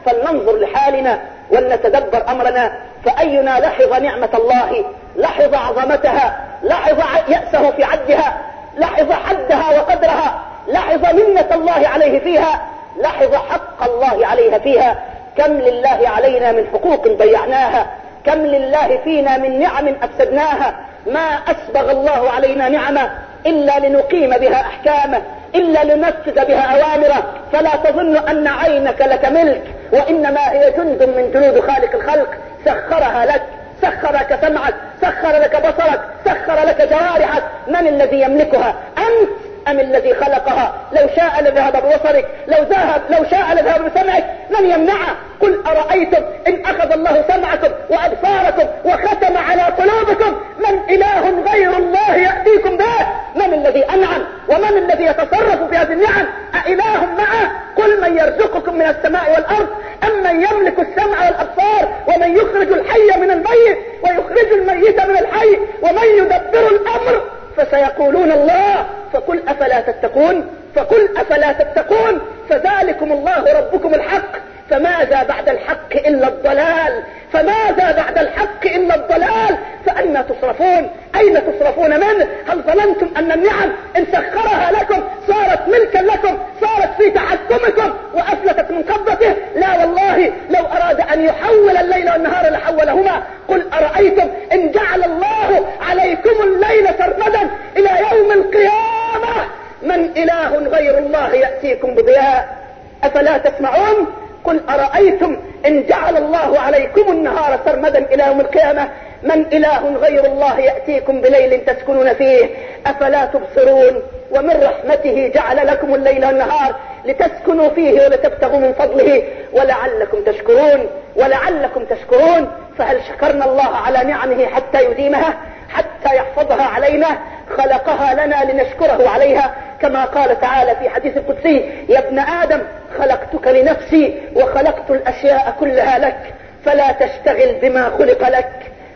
فلننظر لحالنا ولنتدبر أمرنا. فأينا لحظ نعمة الله، لحظ عظمتها، لحظ يأسه في عدها، لحظ حدها وقدرها، لحظ منة الله عليه فيها، لحظ حق الله عليها فيها. كم لله علينا من حقوق ضيعناها، كم لله فينا من نعم أفسدناها. ما أسبغ الله علينا نعمة إلا لنقيم بها أحكامه، إلا لننفذ بها أوامره. فلا تظن أن عينك لك ملك، وإنما هي جند من جنود خالق الخلق سخرها لك. سخر لك سمعك، سخر لك بصرك، سخر لك جوارحك. من الذي يملكها؟ أنت أم الذي خلقها؟ لو شاء لذهب ببصرك، لو ذهب لو شاء لذهب بسمعك، من يمنعه؟ قل أرأيتم إن أخذ الله سمعكم وأبصاركم وختم على قلوبكم من إله غير الله يأتيكم به؟ من الذي أنعم ومن الذي يتصرف في هذه النعم؟ أإله معه؟ قل من يرزقكم من السماء والأرض أم من يملك السمع والأبصار ومن يخرج الحي من الميت ويخرج الميت من الحي ومن يدبر الأمر؟ فسيقولون الله. فقل أفلا تتقون فقل أفلا تتقون فذلكم الله ربكم الحق. فماذا بعد الحق إلا الضلال؟ فماذا بعد الحق إلا الضلال؟ فأنا تصرفون؟ أين تصرفون منه؟ هل ظننتم أن النعم إن سخرها لكم صارت ملكا لكم، صارت في تحكمكم وأفلتت من قبضته؟ لا والله، لو أراد أن يحول الليل والنهار لحولهما. قل أرأيتم إن جعل الله عليكم الليل سرمدا إلى يوم القيامة من إله غير الله يأتيكم بضياء؟ أفلا تسمعون؟ قل أرأيتم إن جعل الله عليكم النهار سرمدا إلى يوم القيامة من إله غير الله يأتيكم بليل تسكنون فيه أفلا تبصرون؟ ومن رحمته جعل لكم الليل والنهار لتسكنوا فيه ولتبتغوا من فضله ولعلكم تشكرون ولعلكم تشكرون. فهل شكرنا الله على نعمه حتى يديمها، حتى يحفظها علينا؟ خلقها لنا لنشكره عليها، كما قال تعالى في حديث القدسي: يا ابن آدم خلقتك لنفسي وخلقت الأشياء كلها لك فلا تشتغل بما خلق لك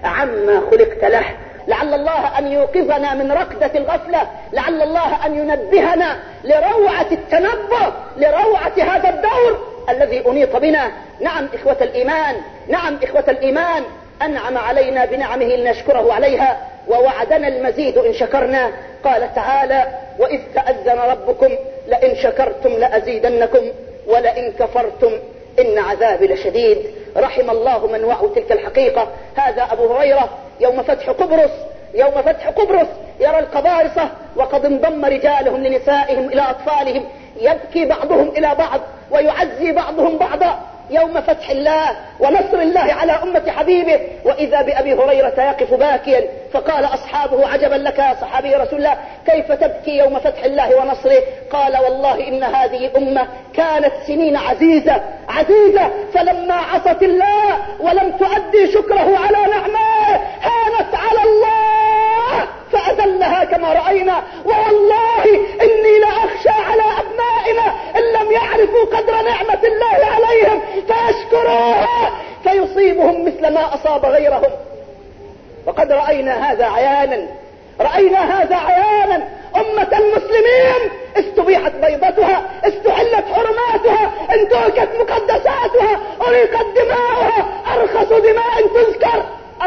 عما خلقت له. لعل الله أن يوقظنا من ركضة الغفلة، لعل الله أن ينبهنا لروعة التنبه، لروعة هذا الدور الذي أنيط بنا. نعم إخوة الإيمان، نعم إخوة الإيمان، أنعم علينا بنعمه لنشكره عليها، ووعدنا المزيد إن شكرنا. قال تعالى: وإذ تأذن ربكم لئن شكرتم لأزيدنكم ولئن كفرتم إن عذابي لشديد. رحم الله من وعوا تلك الحقيقة. هذا أبو هريرة يوم فتح قبرص، يوم فتح قبرص يرى القبارصة وقد انضم رجالهم لنسائهم إلى أطفالهم، يبكي بعضهم إلى بعض ويعزي بعضهم بعضا يوم فتح الله ونصر الله على أمة حبيبه. وإذا بأبي هريرة يقف باكيا، فقال أصحابه: عجبا لك يا صحابي رسول الله، كيف تبكي يوم فتح الله ونصره؟ قال: والله إن هذه أمة كانت سنين عزيزة عزيزة، فلما عصت الله ولم تؤدي شكره على نعمه هانت على الله فأذلها كما رأينا. والله إني لأخشى على أبنائنا إن لم يعرفوا قدر نعمة الله عليهم فيشكروها فيصيبهم مثل ما أصاب غيرهم. وقد رأينا هذا عيانا، رأينا هذا عيانا. أمة المسلمين استبيحت بيضتها، استحلت حرماتها، انتهكت مقدساتها، أريقت دماؤها، أرخص دماء تذكر،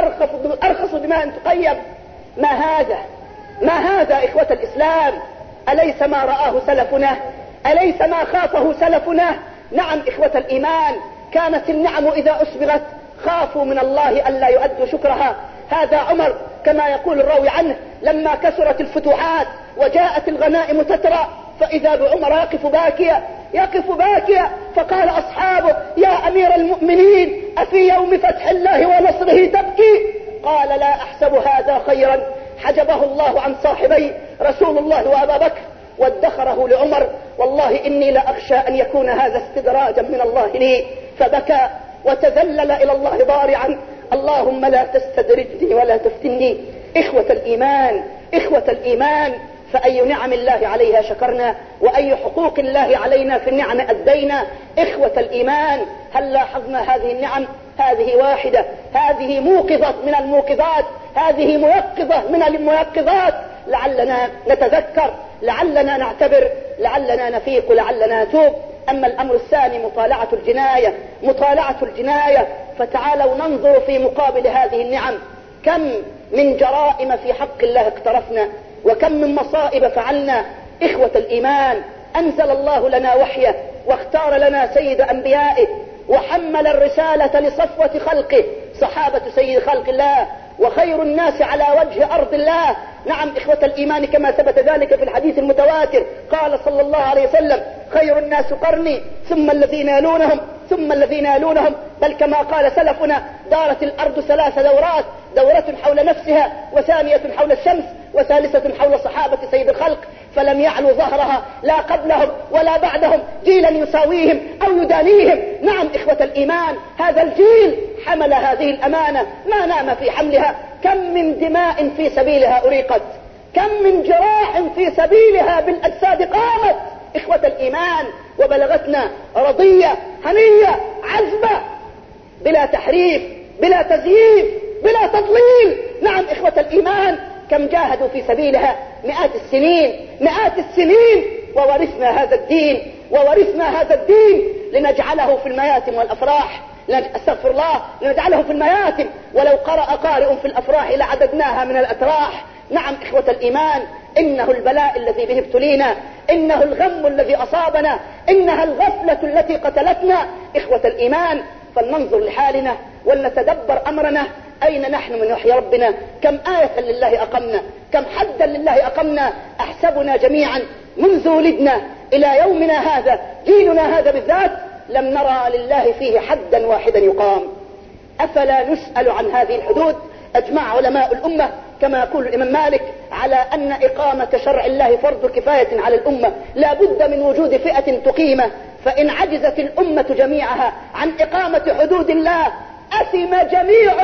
أرخص دماء تقيم. ما هذا؟ ما هذا إخوة الإسلام؟ أليس ما رآه سلفنا؟ أليس ما خافه سلفنا؟ نعم إخوة الإيمان، كانت النعم إذا أسبغت خافوا من الله ألا يؤدوا شكرها. هذا عمر كما يقول الراوي عنه: لما كثرت الفتوحات وجاءت الغنائم تترى فإذا بعمر يقف باكيا يقف باكيا فقال أصحابه: يا أمير المؤمنين، أفي يوم فتح الله ونصره تبكي؟ قال: لا أحسب هذا خيرا. حجبه الله عن صاحبي رسول الله وأبا بكر وادخره لعمر. والله إني لأخشى أن يكون هذا استدراجا من الله لي. فبكى وتذلل إلى الله ضارعا: اللهم لا تستدرجني ولا تفتني. إخوة الإيمان، إخوة الإيمان، فأي نعم الله عليها شكرنا، وأي حقوق الله علينا في النعم أدينا. إخوة الإيمان، هل لاحظنا هذه النعم؟ هذه واحدة، هذه موقظة من الموقظات، هذه ميقظة من الميقظات. لعلنا نتذكر، لعلنا نعتبر، لعلنا نفيق، لعلنا نتوب. أما الأمر الثاني مطالعة الجناية مطالعة الجناية فتعالوا ننظر في مقابل هذه النعم كم من جرائم في حق الله اقترفنا، وكم من مصائب فعلنا. إخوة الإيمان، أنزل الله لنا وحيه واختار لنا سيد أنبيائه وحمل الرسالة لصفوة خلقه صحابة سيد خلق الله وخير الناس على وجه أرض الله. نعم إخوة الإيمان، كما ثبت ذلك في الحديث المتواتر، قال صلى الله عليه وسلم: خير الناس قرني ثم الذين يلونهم ثم الذين يلونهم. بل كما قال سلفنا: دارت الأرض ثلاث دورات، دورة حول نفسها، وثانية حول الشمس، وثالثة حول صحابة سيد الخلق، فلم يعلو ظهرها لا قبلهم ولا بعدهم جيلا يساويهم أو يدانيهم. نعم إخوة الإيمان، هذا الجيل حمل هذه الأمانة ما نام في حملها. كم من دماء في سبيلها أريقت، كم من جراح في سبيلها بالأجساد قامت إخوة الإيمان، وبلغتنا رضية هنية عذبة بلا تحريف بلا تزييف بلا تضليل. نعم إخوة الإيمان، كم جاهدوا في سبيلها مئات السنين مئات السنين، وورثنا هذا الدين وورثنا هذا الدين لنجعله في المياتم والأفراح، استغفر الله، لنجعله في المياتم، ولو قرأ قارئ في الأفراح لعددناها من الأتراح. نعم إخوة الإيمان، إنه البلاء الذي به ابتلينا، إنه الغم الذي أصابنا، إنها الغفلة التي قتلتنا. إخوة الإيمان، فلننظر لحالنا ولنتدبر أمرنا. أين نحن من وحي ربنا؟ كم آية لله أقمنا، كم حدا لله أقمنا. أحسبنا جميعا منذ ولدنا إلى يومنا هذا، جيلنا هذا بالذات، لم نرى لله فيه حدا واحدا يقام. أفلا نسأل عن هذه الحدود؟ أجمع علماء الأمة كما يقول الإمام مالك على أن إقامة شرع الله فرض كفاية على الأمة، لا بد من وجود فئة تقيمه، فإن عجزت الأمة جميعها عن إقامة حدود الله أثم جميع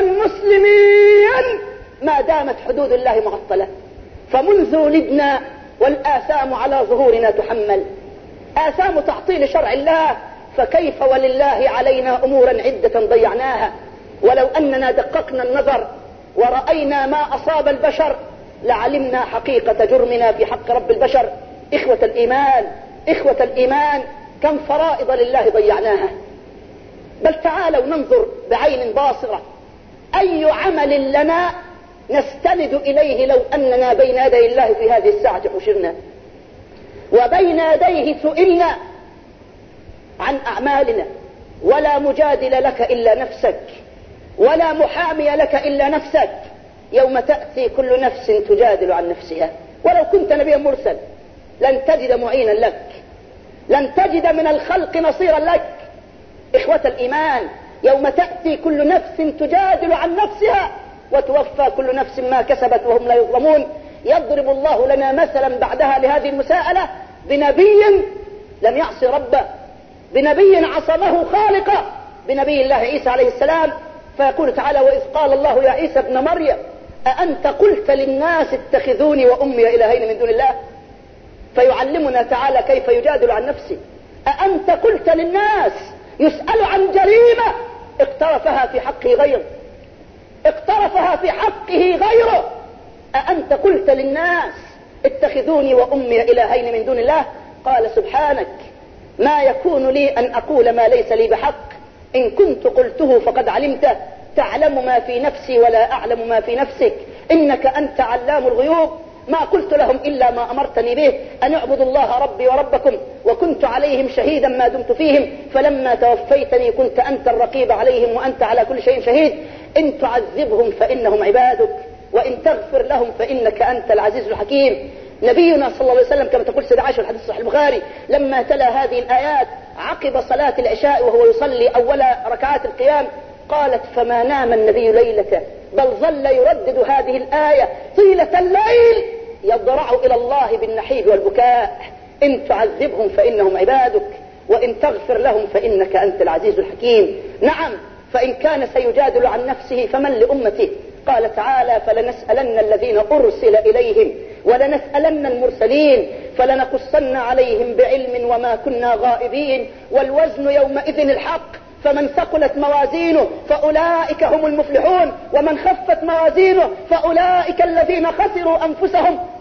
المسلمين ما دامت حدود الله معطلة. فمنذ ولدنا والآثام على ظهورنا تحمل، آثام تعطيل شرع الله، فكيف ولله علينا أمورا عدة ضيعناها. ولو أننا دققنا النظر ورأينا ما أصاب البشر لعلمنا حقيقة جرمنا في حق رب البشر. إخوة الإيمان إخوة الإيمان كم فرائض لله ضيعناها. بل تعالوا ننظر بعين باصرة أي عمل لنا نستند إليه لو أننا بين يدي الله في هذه الساعة حشرنا وبين يديه سئلنا عن أعمالنا، ولا مجادل لك إلا نفسك، ولا محامي لك إلا نفسك. يوم تأتي كل نفس تجادل عن نفسها. ولو كنت نبيا مرسل لن تجد معينا لك، لن تجد من الخلق نصيرا لك. إخوة الإيمان، يوم تأتي كل نفس تجادل عن نفسها وتوفى كل نفس ما كسبت وهم لا يظلمون. يضرب الله لنا مثلا بعدها لهذه المساءلة بنبي لم يعصي ربه، بنبي عصمه خالقه، بنبي الله عيسى عليه السلام. فيقول تعالى: وإذ قال الله يا عيسى ابن مريم أأنت قلت للناس اتخذوني وأمي إلهين من دون الله. فيعلمنا تعالى كيف يجادل عن نفسه. أأنت قلت للناس، يسأل عن جريمة اقترفها في حقه غيره، اقترفها في حقه غيره. أأنت قلت للناس اتخذوني وأمي إلهين من دون الله؟ قال سبحانك ما يكون لي أن أقول ما ليس لي بحق، إن كنت قلته فقد علمته، تعلم ما في نفسي ولا أعلم ما في نفسك، إنك أنت علام الغيوب. ما قلت لهم إلا ما أمرتني به، أن اعبدوا الله ربي وربكم، وكنت عليهم شهيدا ما دمت فيهم، فلما توفيتني كنت أنت الرقيب عليهم وأنت على كل شيء شهيد. إن تعذبهم فإنهم عبادك، وإن تغفر لهم فإنك أنت العزيز الحكيم. نبينا صلى الله عليه وسلم كما تقول سيدة عائشة الحديث صحيح البخاري لما تلا هذه الآيات عقب صلاة العشاء وهو يصلي أول ركعات القيام قالت: فما نام النبي ليلة بل ظل يردد هذه الآية طيلة الليل يضرع إلى الله بالنحيب والبكاء. إن تعذبهم فإنهم عبادك، وإن تغفر لهم فإنك أنت العزيز الحكيم. نعم، فإن كان سيجادل عن نفسه فمن لأمته؟ قال تعالى: فلنسألن الذين أرسل إليهم ولنسألن المرسلين فلنقصن عليهم بعلم وما كنا غائبين والوزن يومئذ الحق فمن ثقلت موازينه فأولئك هم المفلحون ومن خفت موازينه فأولئك الذين خسروا أنفسهم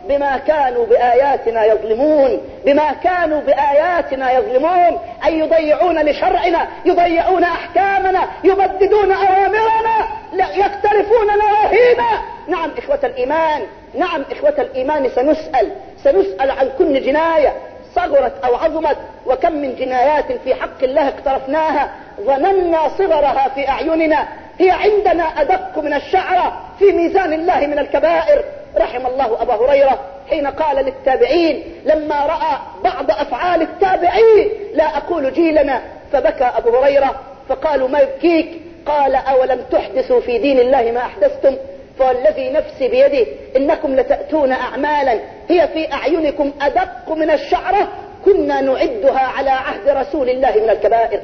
بما كانوا بآياتنا يظلمون، بما كانوا بآياتنا يظلمون، أي يضيعون لشرعنا، يضيعون أحكامنا، يبددون أوامرنا، لا يختلفون نواهينا. نعم إخوة الإيمان، نعم إخوة الإيمان، سنسأل سنسأل عن كل جناية صغرت أو عظمت. وكم من جنايات في حق الله اقترفناها ظننا صغرها في أعيننا، هي عندنا أدق من الشعرة في ميزان الله من الكبائر. رحم الله أبا هريرة حين قال للتابعين لما رأى بعض أفعال التابعين: لا أقول جيلنا، فبكى أبو هريرة فقالوا: ما يبكيك؟ قال: أولم تحدثوا في دين الله ما أحدثتم؟ فوالذي نفسي بيده إنكم لتأتون أعمالا هي في أعينكم أدق من الشعرة كنا نعدها على عهد رسول الله من الكبائر.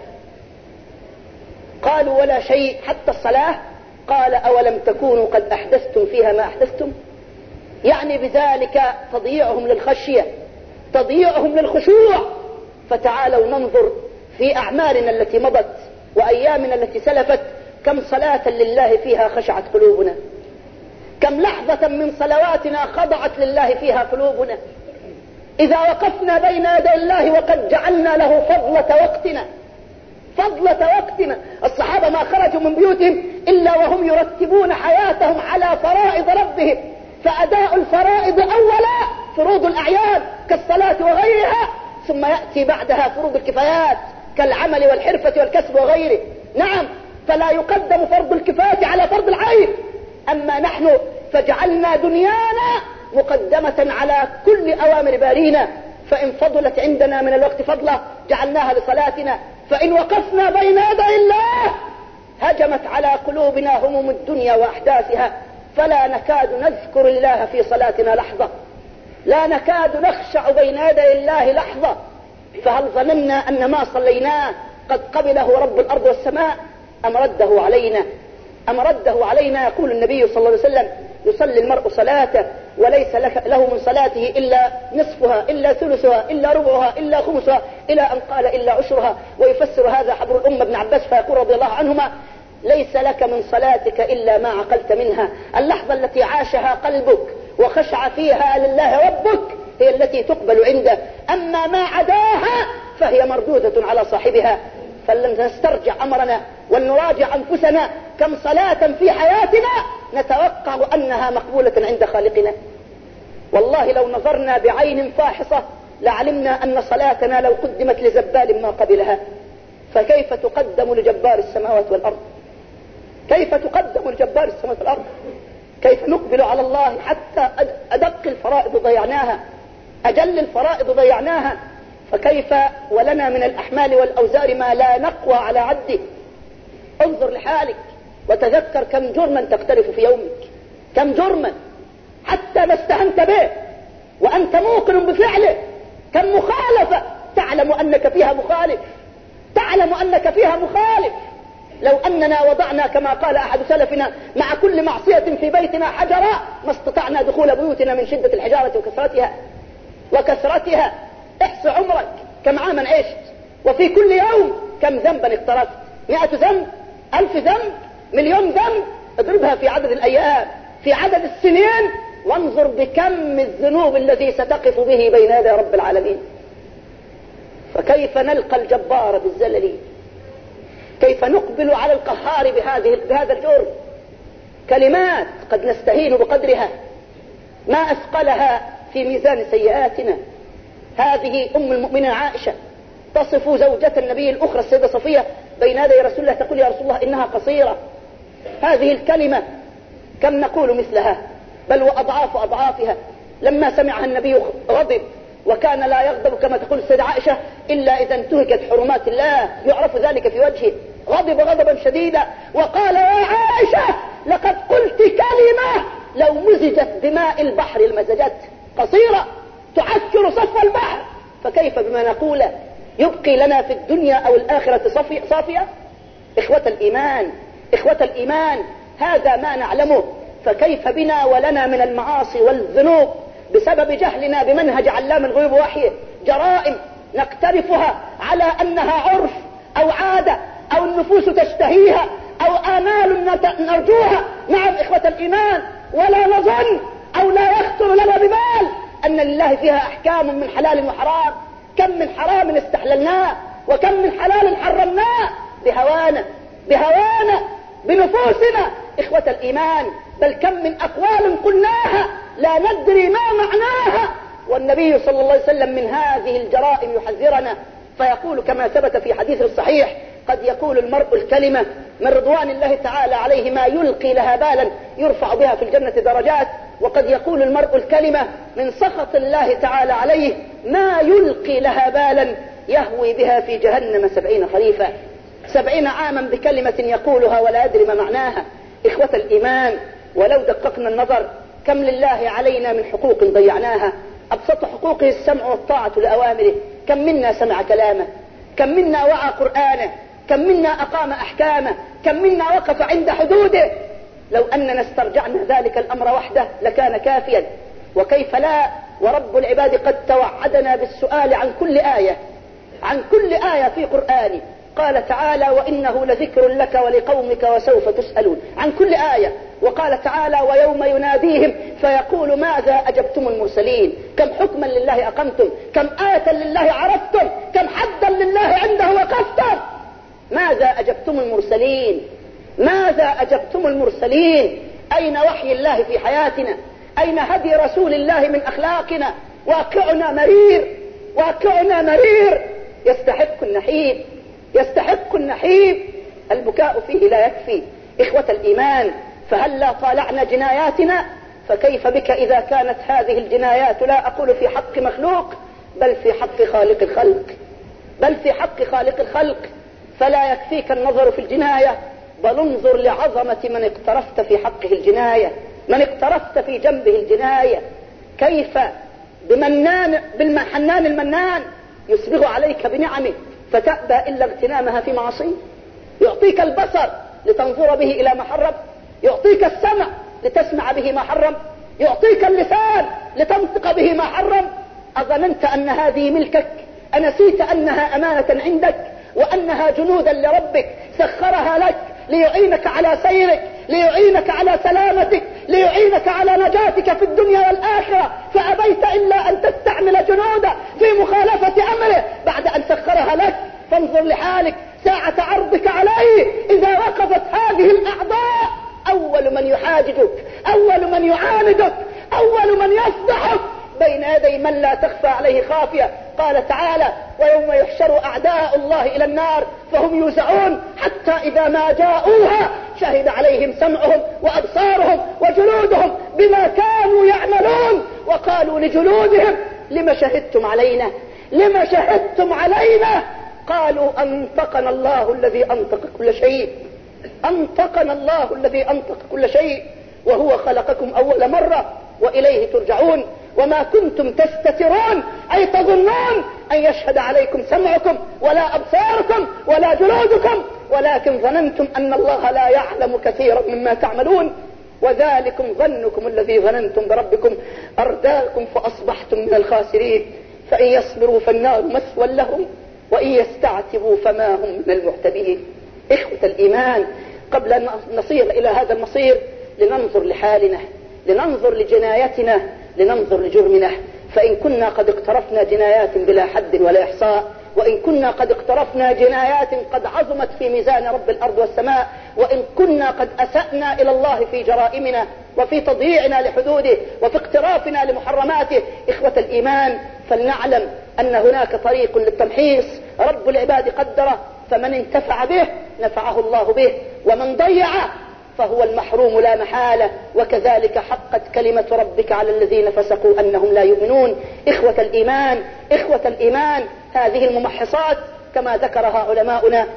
قالوا: ولا شيء حتى الصلاة؟ قال: أولم تكونوا قد أحدثتم فيها ما أحدثتم؟ يعني بذلك تضييعهم للخشية، تضييعهم للخشوع. فتعالوا ننظر في أعمالنا التي مضت وأيامنا التي سلفت، كم صلاة لله فيها خشعت قلوبنا، كم لحظة من صلواتنا خضعت لله فيها قلوبنا. إذا وقفنا بين يدي الله وقد جعلنا له فضلة وقتنا، فضلة وقتنا. الصحابة ما خرجوا من بيوتهم إلا وهم يرتبون حياتهم على فرائض ربهم، فأداء الفرائض أولا فروض الأعيان كالصلاة وغيرها، ثم يأتي بعدها فروض الكفايات كالعمل والحرفة والكسب وغيره. نعم، فلا يقدم فرض الكفاية على فرض العين. أما نحن فجعلنا دنيانا مقدمة على كل أوامر بارينا، فإن فضلت عندنا من الوقت فضلة جعلناها لصلاتنا، فإن وقفنا بين يدي الله هجمت على قلوبنا هموم الدنيا وأحداثها، فلا نكاد نذكر الله في صلاتنا لحظة، لا نكاد نخشع بين يدي الله لحظة. فهل ظننا أن ما صليناه قد قبله رب الأرض والسماء أم رده علينا؟ أم رده علينا؟ يقول النبي صلى الله عليه وسلم: يصلي المرء صلاته وليس له من صلاته إلا نصفها إلا ثلثها إلا ربعها إلا خمسها، إلى أن قال إلا عشرها. ويفسر هذا حبر الأمة ابن عباس فيقول رضي الله عنهما: ليس لك من صلاتك إلا ما عقلت منها. اللحظة التي عاشها قلبك وخشع فيها لله ربك هي التي تقبل عنده، أما ما عداها فهي مردودة على صاحبها. فلن نسترجع أمرنا ونراجع أنفسنا كم صلاة في حياتنا نتوقع أنها مقبولة عند خالقنا. والله لو نظرنا بعين فاحصة لعلمنا أن صلاتنا لو قدمت لزبال ما قبلها، فكيف تقدم لجبار السماوات والأرض؟ كيف تقدم لجبار السماوات والأرض؟ كيف نقبل على الله حتى أدق الفرائض ضيعناها، أجل الفرائض ضيعناها، فكيف ولنا من الأحمال والأوزار ما لا نقوى على عده؟ انظر لحالك وتذكر كم جرما تقترف في يومك، كم جرما حتى ما استهنت به وأنت موقن بفعله، كم مخالفة تعلم أنك فيها مخالف، تعلم أنك فيها مخالف. لو أننا وضعنا كما قال أحد سلفنا مع كل معصية في بيتنا حجرا ما استطعنا دخول بيوتنا من شدة الحجارة وكثرتها وكثرتها. احص عمرك كم عاما عشت، وفي كل يوم كم ذنبا اقترفت، مئة ذنب، ألف ذنب، مليون ذنب، اضربها في عدد الأيام، في عدد السنين، وانظر بكم الذنوب الذي ستقف به بين يدي رب العالمين. فكيف نلقى الجبار بالزلل؟ كيف نقبل على القهار بهذه بهذا الجرم؟ كلمات قد نستهين بقدرها ما أثقلها في ميزان سيئاتنا. هذه أم المؤمنين عائشة تصف زوجة النبي الأخرى السيدة صفية بين يدي رسول الله، تقول: يا رسول الله إنها قصيرة. هذه الكلمة كم نقول مثلها، بل وأضعاف أضعافها. لما سمعها النبي غضب، وكان لا يغضب كما تقول السيدة عائشة إلا إذا انتهكت حرمات الله، يعرف ذلك في وجهه. غضب غضبا شديدا وقال: يا عائشة لقد قلت كلمة لو مزجت بماء البحر المزجت. قصيرة تعكر صف البحر، فكيف بما نقول؟ يبقي لنا في الدنيا أو الآخرة صافية؟ إخوة الإيمان، إخوة الإيمان، هذا ما نعلمه. فكيف بنا ولنا من المعاصي والذنوب بسبب جهلنا بمنهج علام الغيوب وحيه، جرائم نقترفها على أنها عرف أو عادة أو النفوس تشتهيها أو آمال نرجوها. نعم إخوة الإيمان، ولا نظن أو لا يخطر يخطر لنا ببال أن لله فيها أحكام من حلال وحرام. كم من حرام استحللناه وكم من حلال حرمناه بهوانا بهوانا بنفوسنا إخوة الإيمان. بل كم من أقوال قلناها لا ندري ما معناها، والنبي صلى الله عليه وسلم من هذه الجرائم يحذرنا، فيقول كما ثبت في حديث الصحيح: قد يقول المرء الكلمة من رضوان الله تعالى عليه ما يلقي لها بالا يرفع بها في الجنة درجات، وقد يقول المرء الكلمة من سخط الله تعالى عليه ما يلقي لها بالا يهوي بها في جهنم سبعين خريفا. سبعين عاما بكلمة يقولها ولا يدري ما معناها. إخوة الإيمان، ولو دققنا النظر كم لله علينا من حقوق ضيعناها. أبسط حقوقه السمع والطاعة لأوامره. كم منا سمع كلامه، كم منا وعى قرآنه، كم منا أقام أحكامه، كم منا وقف عند حدوده. لو أننا استرجعنا ذلك الأمر وحده لكان كافيا، وكيف لا ورب العباد قد توعدنا بالسؤال عن كل آية عن كل آية في قرآنه. قال تعالى: وإنه لذكر لك ولقومك وسوف تسألون، عن كل آية. وقال تعالى: ويوم يناديهم فيقول ماذا أجبتم المرسلين. كم حكما لله أقمتم، كم آية لله عرفتم، كم حدا لله عنده وقفتم. ماذا أجبتم المرسلين، ماذا أجبتم المرسلين. أين وحي الله في حياتنا، أين هدي رسول الله من أخلاقنا. واقعنا مرير، واقعنا مرير، يستحق النحيب، يستحق النحيب. البكاء فيه لا يكفي. إخوة الإيمان، فهل لا طالعنا جناياتنا؟ فكيف بك إذا كانت هذه الجنايات لا أقول في حق مخلوق بل في حق خالق الخلق، بل في حق خالق الخلق. فلا يكفيك النظر في الجناية، بل انظر لعظمة من اقترفت في حقه الجناية، من اقترفت في جنبه الجناية. كيف بمنان بالحنان المنان يسبغ عليك بنعمه فتأبى إلا اغتنامها في معصيه. يعطيك البصر لتنظر به إلى ما حرم، يعطيك السمع لتسمع به ما حرم، يعطيك اللسان لتنطق به ما حرم. أظننت أن هذه ملكك؟ أنسيت أنها أمانة عندك، وأنها جنودا لربك سخرها لك ليعينك على سيرك، ليعينك على سلامتك، ليعينك على نجاتك في الدنيا والآخرة، فأبيت إلا أن تستعمل جنودا في مخالفة أمره بعد أن سخرها لك. فانظر لحالك ساعة عرضك عليه، إذا وقفت هذه الأعضاء أول من يحاججك، أول من يعاندك، أول من يفضحك بين يدي من لا تخفى عليه خافية. قال تعالى: ويوم يحشر أعداء الله إلى النار فهم يوزعون حتى إذا ما جاءوها شهد عليهم سمعهم وأبصارهم وجلودهم بما كانوا يعملون، وقالوا لجلودهم: لما شهدتم علينا، لما شهدتم علينا؟ قالوا: أنطقنا الله الذي أنطق كل شيء، أنطقنا الله الذي أنطق كل شيء، وهو خلقكم أول مرة وإليه ترجعون، وما كنتم تستترون أي تظنون أن يشهد عليكم سمعكم ولا أبصاركم ولا جلودكم، ولكن ظننتم أن الله لا يعلم كثيرا مما تعملون. وذلكم ظنكم الذي ظننتم بربكم أرداكم فأصبحتم من الخاسرين. فإن يصبروا فالنار مثوى لهم وإن يستعتبوا فما هم من المعتبين. إخوة الإيمان، قبل أن نصير إلى هذا المصير لننظر لحالنا، لننظر لجنايتنا، لننظر لجرمنا. فإن كنا قد اقترفنا جنايات بلا حد ولا إحصاء، وإن كنا قد اقترفنا جنايات قد عظمت في ميزان رب الأرض والسماء، وإن كنا قد أسأنا إلى الله في جرائمنا وفي تضييعنا لحدوده وفي اقترافنا لمحرماته، إخوة الإيمان، فلنعلم أن هناك طريق للتمحيص رب العباد قدره، فمن انتفع به نفعه الله به، ومن ضيعه فهو المحروم لا محالة. وكذلك حقت كلمة ربك على الذين فسقوا أنهم لا يؤمنون. إخوة الإيمان، إخوة الإيمان، هذه الممحصات كما ذكرها علماؤنا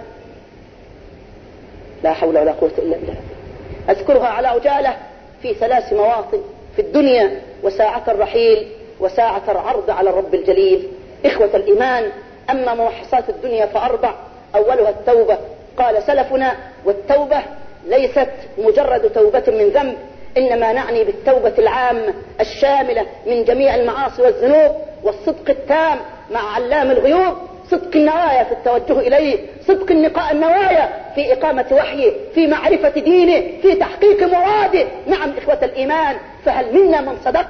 لا حول ولا قوة إلا بالله، أذكرها على عجالة في ثلاث مواطن في الدنيا: وساعة الرحيل، وساعة العرض على الرب الجليل. إخوة الإيمان، أما ممحصات الدنيا فأربع، أولها التوبة. قال سلفنا: والتوبة ليست مجرد توبة من ذنب، إنما نعني بالتوبة العامة الشاملة من جميع المعاصي والذنوب، والصدق التام مع علام الغيوب، صدق النوايا في التوجه إليه، صدق النقاء النوايا في إقامة وحيه، في معرفة دينه، في تحقيق مراده. نعم إخوة الإيمان، فهل منا من صدق؟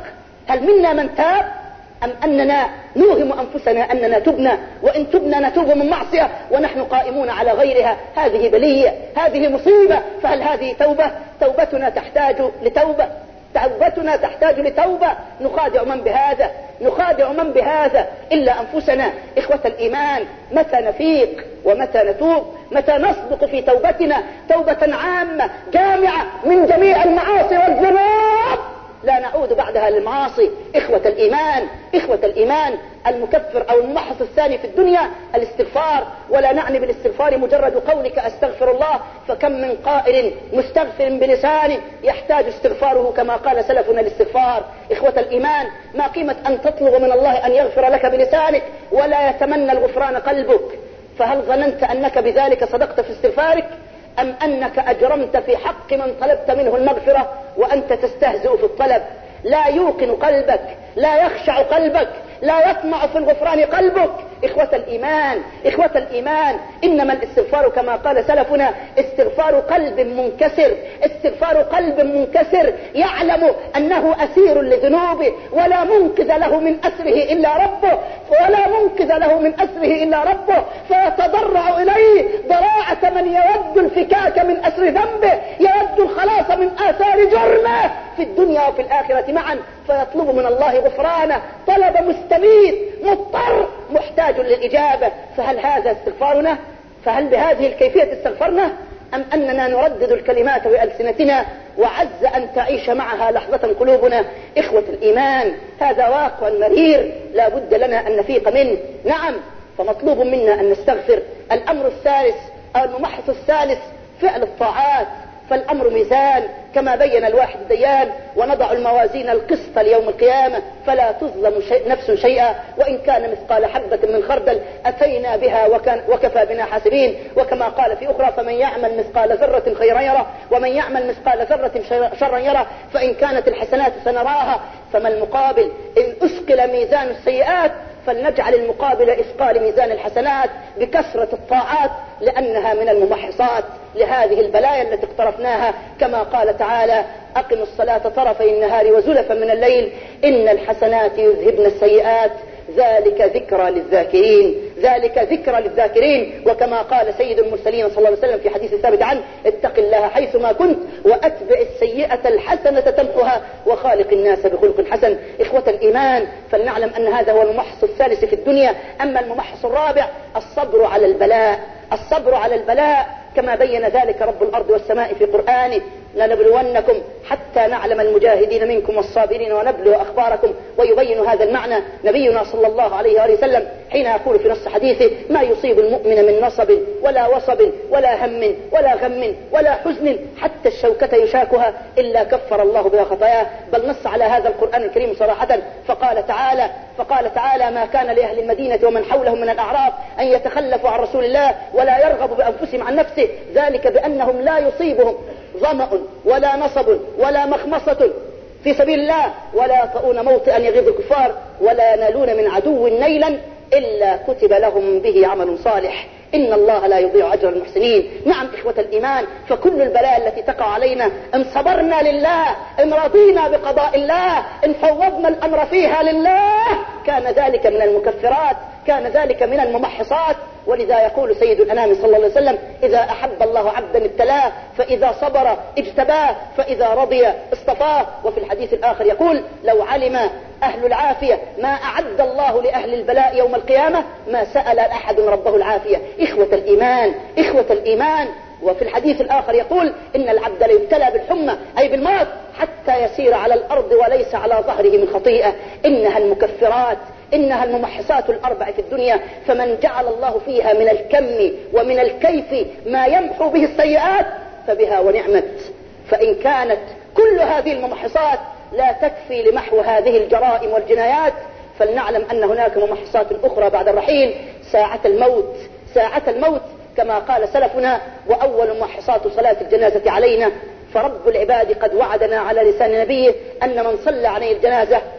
هل منا من تاب أم أننا نوهم أنفسنا أننا تبنا، وإن تبنا نتوب من معصية ونحن قائمون على غيرها؟ هذه بلية، هذه مصيبة. فهل هذه توبة؟ توبتنا تحتاج لتوبة، توبتنا تحتاج لتوبة. نخادع من بهذا؟ نخادع من بهذا إلا أنفسنا. إخوة الإيمان، متى نفيق ومتى نتوب؟ متى نصدق في توبتنا توبة عامة جامعة من جميع المعاصي والذنوب لا نعود بعدها للمعاصي؟ إخوة الإيمان، إخوة الإيمان، المكفر أو الممحص الثاني في الدنيا الاستغفار. ولا نعني بالاستغفار مجرد قولك أستغفر الله، فكم من قائل مستغفر بلسانه يحتاج استغفاره كما قال سلفنا الاستغفار. إخوة الإيمان، ما قيمة أن تطلب من الله أن يغفر لك بلسانك ولا يتمنى الغفران قلبك؟ فهل ظننت أنك بذلك صدقت في استغفارك، أم أنك أجرمت في حق من طلبت منه المغفرة وأنت تستهزئ في الطلب؟ لا يوقن قلبك، لا يخشع قلبك، لا يطمع في الغفران قلبك. إخوة الإيمان، إخوة الإيمان، إنما الاستغفار كما قال سلفنا استغفار قلب منكسر، استغفار قلب منكسر يعلم أنه أسير لذنوبه ولا منقذ له من أسره إلا ربه، ولا منقذ له من أسره إلا ربه، فيتضرع إليه ضراعة من يود الفكاك من أسر ذنبه، يود الخلاص من آثار جرمه في الدنيا وفي الآخرة معا، فيطلب من الله غفرانه طلب مستميت مضطر محتاج للإجابة. فهل هذا استغفارنا؟ فهل بهذه الكيفية استغفرنا؟ أم أننا نردد الكلمات بألسنتنا وعز أن تعيش معها لحظة قلوبنا؟ إخوة الإيمان، هذا واقع مرير لا بد لنا أن نفيق منه. نعم، فمطلوب منا أن نستغفر. الأمر الثالث أو الممحص الثالث فعل الطاعات. فالأمر ميزان كما بين الواحد ديان، ونضع الموازين القسط ليوم القيامة فلا تظلم شيء نفس شيئا وإن كان مثقال حبة من خردل أتينا بها وكان وكفى بنا حاسبين. وكما قال في أخرى فمن يعمل مثقال ذرة خيرا يره ومن يعمل مثقال ذرة شرا يره. فإن كانت الحسنات سنراها، فما المقابل؟ إن أثقل ميزان السيئات فلنجعل المقابل إثقال ميزان الحسنات بكثرة الطاعات، لأنها من الممحصات لهذه البلايا التي اقترفناها. كما قال تعالى أقم الصلاة طرفي النهار وزلفا من الليل إن الحسنات يذهبن السيئات ذلك ذكرى للذاكرين، ذلك ذكرى للذاكرين. وكما قال سيد المرسلين صلى الله عليه وسلم في حديث ثابت عنه اتق الله حيثما كنت وأتبع السيئة الحسنة تمحها وخالق الناس بخلق حسن. إخوة الإيمان، فلنعلم أن هذا هو الممحص الثالث في الدنيا. أما الممحص الرابع الصبر على البلاء، الصبر على البلاء كما بين ذلك رب الأرض والسماء في قرآنه لنبلونكم حتى نعلم المجاهدين منكم والصابرين ونبلو أخباركم. ويبين هذا المعنى نبينا صلى الله عليه وآله وسلم حين يقول في نص حديثه ما يصيب المؤمن من نصب ولا وصب ولا هم ولا غم ولا حزن حتى الشوكة يشاكها إلا كفر الله بها خطاياه. بل نص على هذا القرآن الكريم صراحة فقال تعالى فقال تعالى ما كان لأهل المدينة ومن حولهم من الأعراب أن يتخلفوا عن رسول الله ولا يرغبوا بأنفسهم عن نفسه ذلك بأنهم لا يصيبهم ظمأ ولا نصب ولا مخمصة في سبيل الله ولا يطؤون موطئا يغيظ الكفار ولا ينالون من عدو نيلا إلا كتب لهم به عمل صالح إن الله لا يضيع أجر المحسنين. نعم إخوة الإيمان، فكل البلاء التي تقع علينا إن صبرنا لله، إن رضينا بقضاء الله، إن فوضنا الأمر فيها لله، كان ذلك من المكفرات، كان ذلك من الممحصات. ولذا يقول سيد الأنام صلى الله عليه وسلم إذا أحب الله عبدا ابتلاه فإذا صبر اجتباه فإذا رضي اصطفاه. وفي الحديث الآخر يقول لو علم أهل العافية ما أعد الله لأهل البلاء يوم القيامة ما سأل أحد ربه العافية. إخوة الإيمان، إخوة الإيمان. وفي الحديث الآخر يقول إن العبد ليبتلى بالحمى أي بالموت حتى يسير على الأرض وليس على ظهره من خطيئة. إنها المكفرات، إنها الممحصات الأربع في الدنيا. فمن جعل الله فيها من الكم ومن الكيف ما يمحو به السيئات فبها ونعمت. فإن كانت كل هذه الممحصات لا تكفي لمحو هذه الجرائم والجنايات فلنعلم أن هناك ممحصات أخرى بعد الرحيل، ساعة الموت، ساعة الموت كما قال سلفنا وأول ممحصات صلاة الجنازة علينا. فرب العباد قد وعدنا على لسان نبيه أن من صلى عليه الجنازة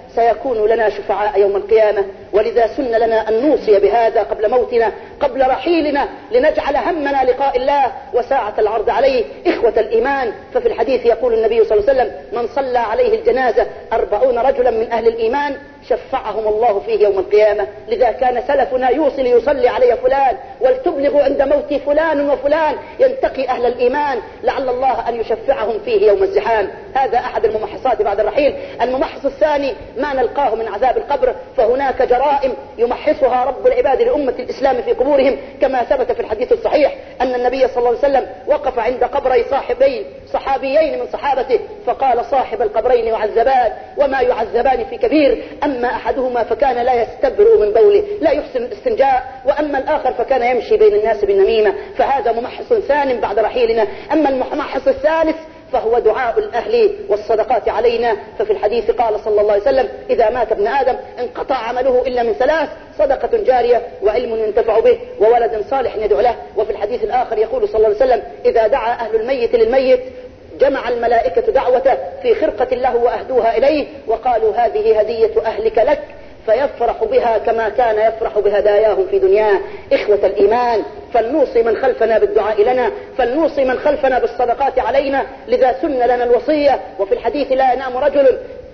سيكون لنا شفعاء يوم القيامة، ولذا سن لنا أن نوصي بهذا قبل موتنا، قبل رحيلنا، لنجعل همنا لقاء الله وساعة العرض عليه. إخوة الإيمان، ففي الحديث يقول النبي صلى الله عليه وسلم: من صلى عليه الجنازة أربعون رجلا من أهل الإيمان شفعهم الله فيه يوم القيامة. لذا كان سلفنا يوصي ليصلي علي فلان، ولتبلغ عند موتي فلان وفلان، ينتقي أهل الإيمان لعل الله أن يشفعهم فيه يوم الزحام. هذا أحد الممحصات بعد الرحيل. الممحص الثاني ما نلقاه من عذاب القبر، فهناك جرائم يمحصها رب العباد لأمة الإسلام في قبورهم، كما ثبت في الحديث الصحيح أن النبي صلى الله عليه وسلم وقف عند قبري صاحبين صحابيين من صحابته، فقال: صاحب القبرين يعذبان وما يعذبان في كبير، أما أحدهما فكان لا يستبرئ من بوله، لا يحسن الاستنجاء، وأما الآخر فكان يمشي بين الناس بالنميمة. فهذا ممحص ثان بعد رحيلنا. أما الممحص الثالث فهو دعاء الأهل والصدقات علينا. ففي الحديث قال صلى الله عليه وسلم: إذا مات ابن آدم انقطع عمله إلا من ثلاث: صدقة جارية، وعلم ينتفع به، وولد صالح يدعو له. وفي الحديث الآخر يقول صلى الله عليه وسلم: إذا دعا أهل الميت للميت جمع الملائكة دعوته في خرقة له وأهدوها إليه، وقالوا: هذه هدية أهلك لك، فيفرح بها كما كان يفرح بهداياهم في دنياه. إخوة الإيمان، فلنوصي من خلفنا بالدعاء لنا، فلنوصي من خلفنا بالصدقات علينا. لذا سن لنا الوصية. وفي الحديث: لا ينام رجل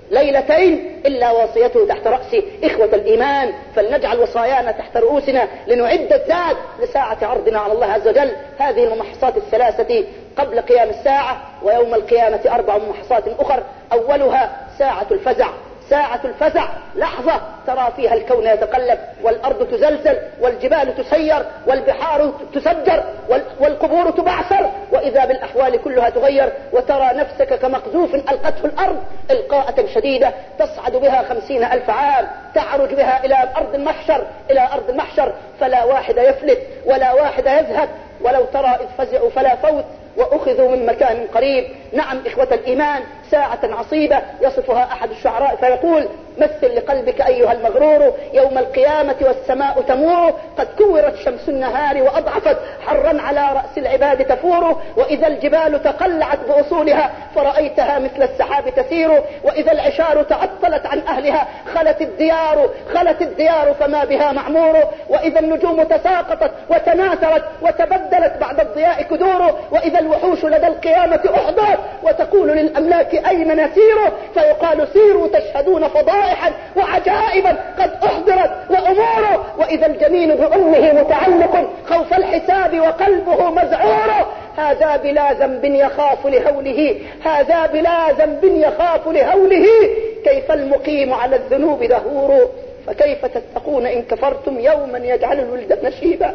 ليلتين إلا وصيته تحت رأسه. إخوة الإيمان، فلنجعل وصايانا تحت رؤوسنا لنعد الزاد لساعة عرضنا على الله عز وجل. هذه الممحصات الثلاثة قبل قيام الساعة، ويوم القيامة أربع ممحصات أخر. أولها ساعة الفزع. ساعة الفزع لحظة ترى فيها الكون يتقلب، والأرض تزلزل، والجبال تسير، والبحار تسجر، والقبور تبعثر، وإذا بالأحوال كلها تغير، وترى نفسك كمقذوف ألقته الأرض إلقاءة شديدة تصعد بها خمسين ألف عام، تعرج بها إلى أرض المحشر إلى أرض المحشر فلا واحد يفلت ولا واحد يزهد. ولو ترى إذ فزعوا فلا فوت وأخذوا من مكان قريب. نعم إخوة الإيمان، ساعة عصيبة يصفها أحد الشعراء فيقول: مثل لقلبك أيها المغرور يوم القيامة والسماء تمور، قد كورت شمس النهار وأضعفت حرا على رأس العباد تفور، وإذا الجبال تقلعت بأصولها فرأيتها مثل السحاب تسير، وإذا العشار تعطلت عن أهلها خلت الديار خلت الديار فما بها معمور، وإذا النجوم تساقطت وتناثرت وتبدلت بعد الضياء كدور، وإذا الوحوش لدى القيامة أحضرت وتقول للأملاك أين نسير، فيقال: سيروا تشهدون فضائحا وعجائبا قد أحضرت وأمور، وإذا الجنين بأمه متعلق خوف الحساب وقلبه مزعور، هذا بلا ذنب يخاف لهوله هذا بلا ذنب يخاف لهوله، كيف المقيم على الذنوب دهور، فكيف تتقون إن كفرتم يوما يجعل الولدان شيبا.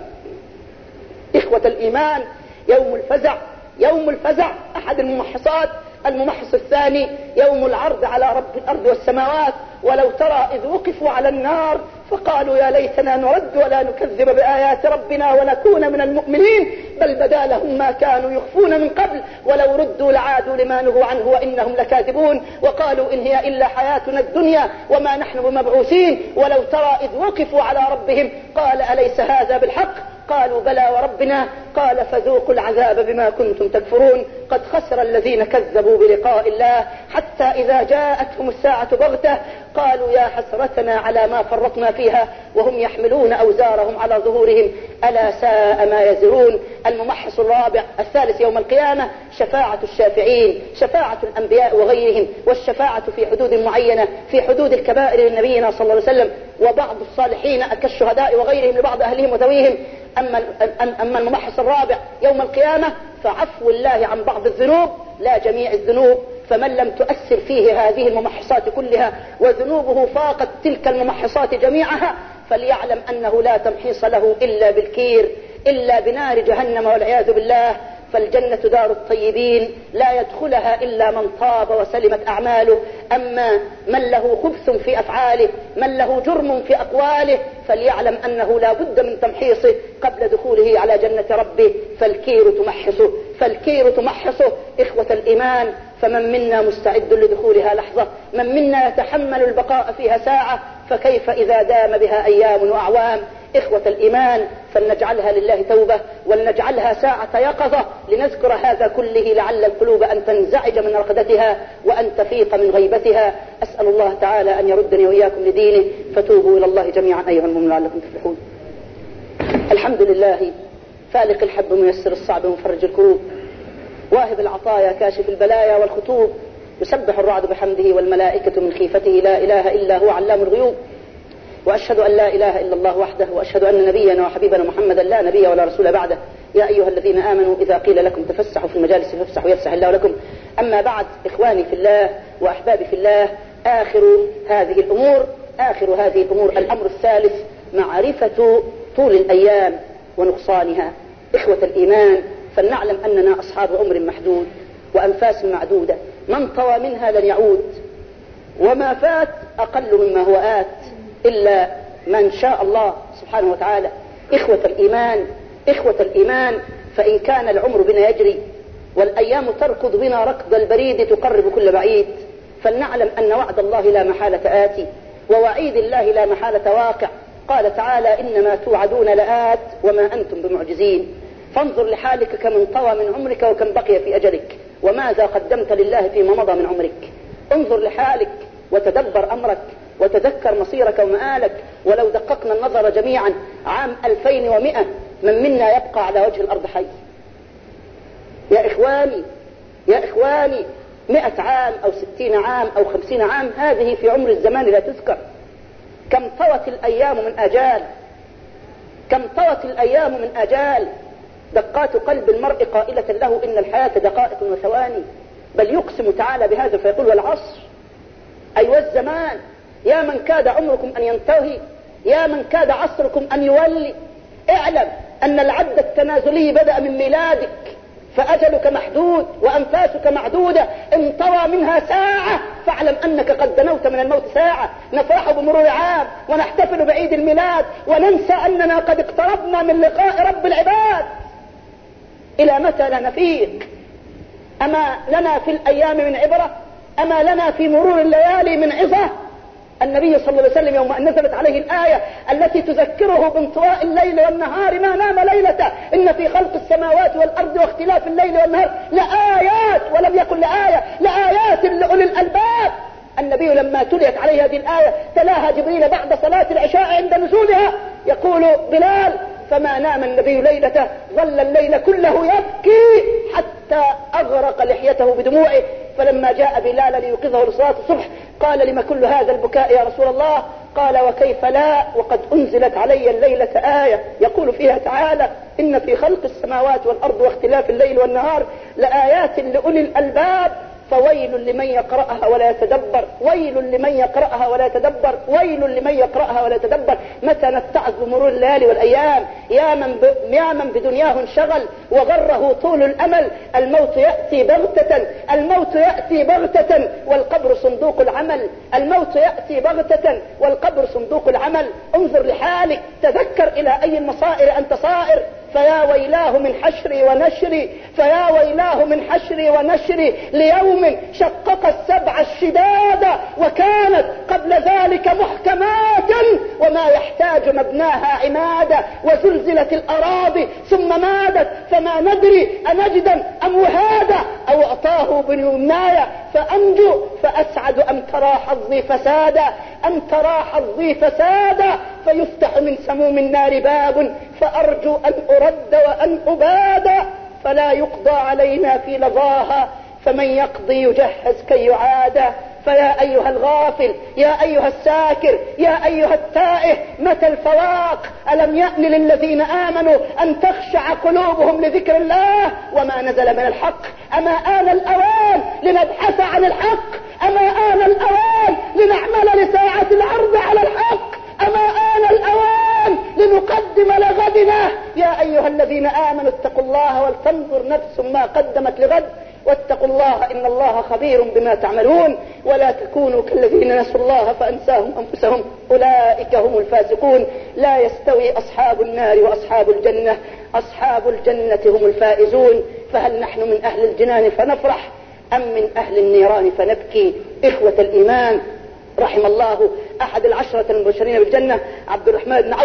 إخوة الإيمان، يوم الفزع يوم الفزع أحد الممحصات. الممحص الثاني يوم العرض على رب الأرض والسماوات. ولو ترى إذ وقفوا على النار فقالوا: يا ليتنا نرد ولا نكذب بآيات ربنا ونكون من المؤمنين، بل بدا لهم ما كانوا يخفون من قبل، ولو ردوا لعادوا لما نهوا عنه وإنهم لكاذبون، وقالوا: إن هي إلا حياتنا الدنيا وما نحن بمبعوثين. ولو ترى إذ وقفوا على ربهم قال: أليس هذا بالحق؟ قالوا: بلى وربنا. قال: فذوقوا العذاب بما كنتم تكفرون. قد خسر الذين كذبوا بلقاء الله حتى إذا جاءتهم الساعة بغتة قالوا: يا حسرتنا على ما فرطنا فيها وهم يحملون أوزارهم على ظهورهم ألا ساء ما يزرون. الممحص الرابع الثالث يوم القيامة شفاعة الشافعين، شفاعة الأنبياء وغيرهم، والشفاعة في حدود معينة، في حدود الكبائر لنبينا صلى الله عليه وسلم وبعض الصالحين كالشهداء وغيرهم لبعض أهلهم وذويهم. أما أما الممحص الرابع يوم القيامة فعفو الله عن بعض الذنوب لا جميع الذنوب، فمن لم تؤثر فيه هذه الممحصات كلها وذنوبه فاقت تلك الممحصات جميعها فليعلم أنه لا تمحيص له إلا بالكير، إلا بنار جهنم والعياذ بالله. فالجنة دار الطيبين لا يدخلها إلا من طاب وسلمت أعماله. أما من له خبث في أفعاله، من له جرم في أقواله، فليعلم أنه لا بد من تمحيصه قبل دخوله على جنة ربه، فالكير تمحصه فالكير تمحصه. إخوة الإيمان، فمن منا مستعد لدخولها لحظة، من منا يتحمل البقاء فيها ساعة، فكيف إذا دام بها أيام وأعوام. إخوة الإيمان، فلنجعلها لله توبة، ولنجعلها ساعة يقظة لنذكر هذا كله، لعل القلوب أن تنزعج من رقدتها وأن تفيق من غيبتها. أسأل الله تعالى أن يردني وإياكم لدينه، فتوبوا إلى الله جميعا أيها المؤمنون لعلكم تفلحون. الحمد لله فالق الحب ميسر الصعب ومفرج الكروب، واهب العطايا كاشف البلايا والخطوب، يسبح الرعد بحمده والملائكة من خيفته، لا إله إلا هو علام الغيوب. وأشهد أن لا إله إلا الله وحده، وأشهد أن نبينا وحبيبنا محمدا لا نبي ولا رسول بعده. يا أيها الذين آمنوا إذا قيل لكم تفسحوا في المجالس فافسحوا يفسح الله لكم. أما بعد، إخواني في الله وأحبابي في الله، آخر هذه الأمور آخر هذه الأمور الأمر الثالث معرفة طول الأيام ونقصانها. إخوة الإيمان، فلنعلم أننا أصحاب عمر محدود وأنفاس معدودة، من طوى منها لن يعود، وما فات أقل مما هو آت إلا من شاء الله سبحانه وتعالى. إخوة الإيمان إخوة الإيمان فإن كان العمر بنا يجري والأيام تركض بنا ركض البريد تقرب كل بعيد، فلنعلم أن وعد الله لا محالة آتي، ووعيد الله لا محالة واقع. قال تعالى: إنما توعدون لآت وما أنتم بمعجزين. فانظر لحالك كمن طوى من عمرك وكم بقي في أجلك، وماذا قدمت لله فيما مضى من عمرك. انظر لحالك وتدبر أمرك وتذكر مصيرك ومآلك. ولو دققنا النظر جميعا، عام ألفين ومئة من منا يبقى على وجه الأرض حي؟ يا إخواني يا إخواني مئة عام أو ستين عام أو خمسين عام، هذه في عمر الزمان لا تذكر. كم طوت الأيام من أجال كم طوت الأيام من أجال دقات قلب المرء قائلة له إن الحياة دقائق وثواني. بل يقسم تعالى بهذا فيقول: والعصر. أيوة الزمان، يا من كاد عمركم أن ينتهي، يا من كاد عصركم أن يولي، اعلم أن العد التنازلي بدأ من ميلادك، فأجلك محدود وأنفاسك معدودة. إن طوى منها ساعة فاعلم أنك قد دنوت من الموت ساعة. نفرح بمرور عام ونحتفل بعيد الميلاد وننسى أننا قد اقتربنا من لقاء رب العباد. إلى متى لا نفيق؟ أما لنا في الأيام من عبرة؟ أما لنا في مرور الليالي من عظة؟ النبي صلى الله عليه وسلم يوم أن نزلت عليه الآية التي تذكره بانطواء الليل والنهار ما نام ليلته، إن في خلق السماوات والأرض واختلاف الليل والنهار لآيات، ولم يكن لآية لآيات لأولي الألباب. النبي لما تليت عليه هذه الآية تلاها جبريل بعد صلاة العشاء عند نزولها، يقول بلال: فما نام النبي ليلته، ظل الليل كله يبكي حتى أغرق لحيته بدموعه. فلما جاء بلال ليوقظه لصلاة الصبح قال: لما كل هذا البكاء يا رسول الله؟ قال: وكيف لا وقد أنزلت علي الليلة آية يقول فيها تعالى: إن في خلق السماوات والأرض واختلاف الليل والنهار لآيات لأولي الألباب. فويل لمن يقرأها ولا يتدبر، ويل لمن يقرأها ولا يتدبر، ويل لمن يقرأها ولا يتدبر. متى نتعظ بمرور الليالي والأيام؟ يا من, ب... يا من بدنياه انشغل وغره طول الأمل. الموت يأتي بغتة، الموت يأتي بغتة والقبر صندوق العمل، الموت يأتي بغتة والقبر صندوق العمل. انظر لحالك، تذكر إلى أي المصائر أنت صائر. فيا ويلاه من حشري ونشري، فيا ويلاه من حشري ونشري ليوم شقق السبع الشداد وكانت قبل ذلك محكمات وما يحتاج مبناها عمادا، وزلزلت الأراضي ثم مادت فما ندري أنجدا أم وهادا أو أعطاه بنيمنايا فأنجو فأسعد أم ترى حظي فسادا، أم ترى حظي فسادا فيفتح من سموم النار باب فأرجو أن أرد وأن أبادا، فلا يقضى علينا في لظاها فمن يقضي يجهز كي يعادا. فيا أيها الغافل، يا أيها الساكر، يا أيها التائه، متى الفواق؟ ألم يأن للذين آمنوا أن تخشع قلوبهم لذكر الله وما نزل من الحق؟ أما آن الأوان لنبحث عن الحق؟ أما آن الأوان لنعمل لساعة العرض على الحق؟ أما آن الأوان لنقدم لغدنا؟ يا أيها الذين آمنوا اتقوا الله ولتنظر نفس ما قدمت لغد واتقوا الله إن الله خبير بما تعملون. ولا تكونوا كالذين نسوا الله فأنساهم أنفسهم أولئك هم الفاسقون. لا يستوي أصحاب النار وأصحاب الجنة، أصحاب الجنة هم الفائزون. فهل نحن من أهل الجنان فنفرح أم من أهل النيران فنبكي؟ إخوة الإيمان، رحم الله أحد العشرة المبشرين بالجنة عبد الرحمن بن عوف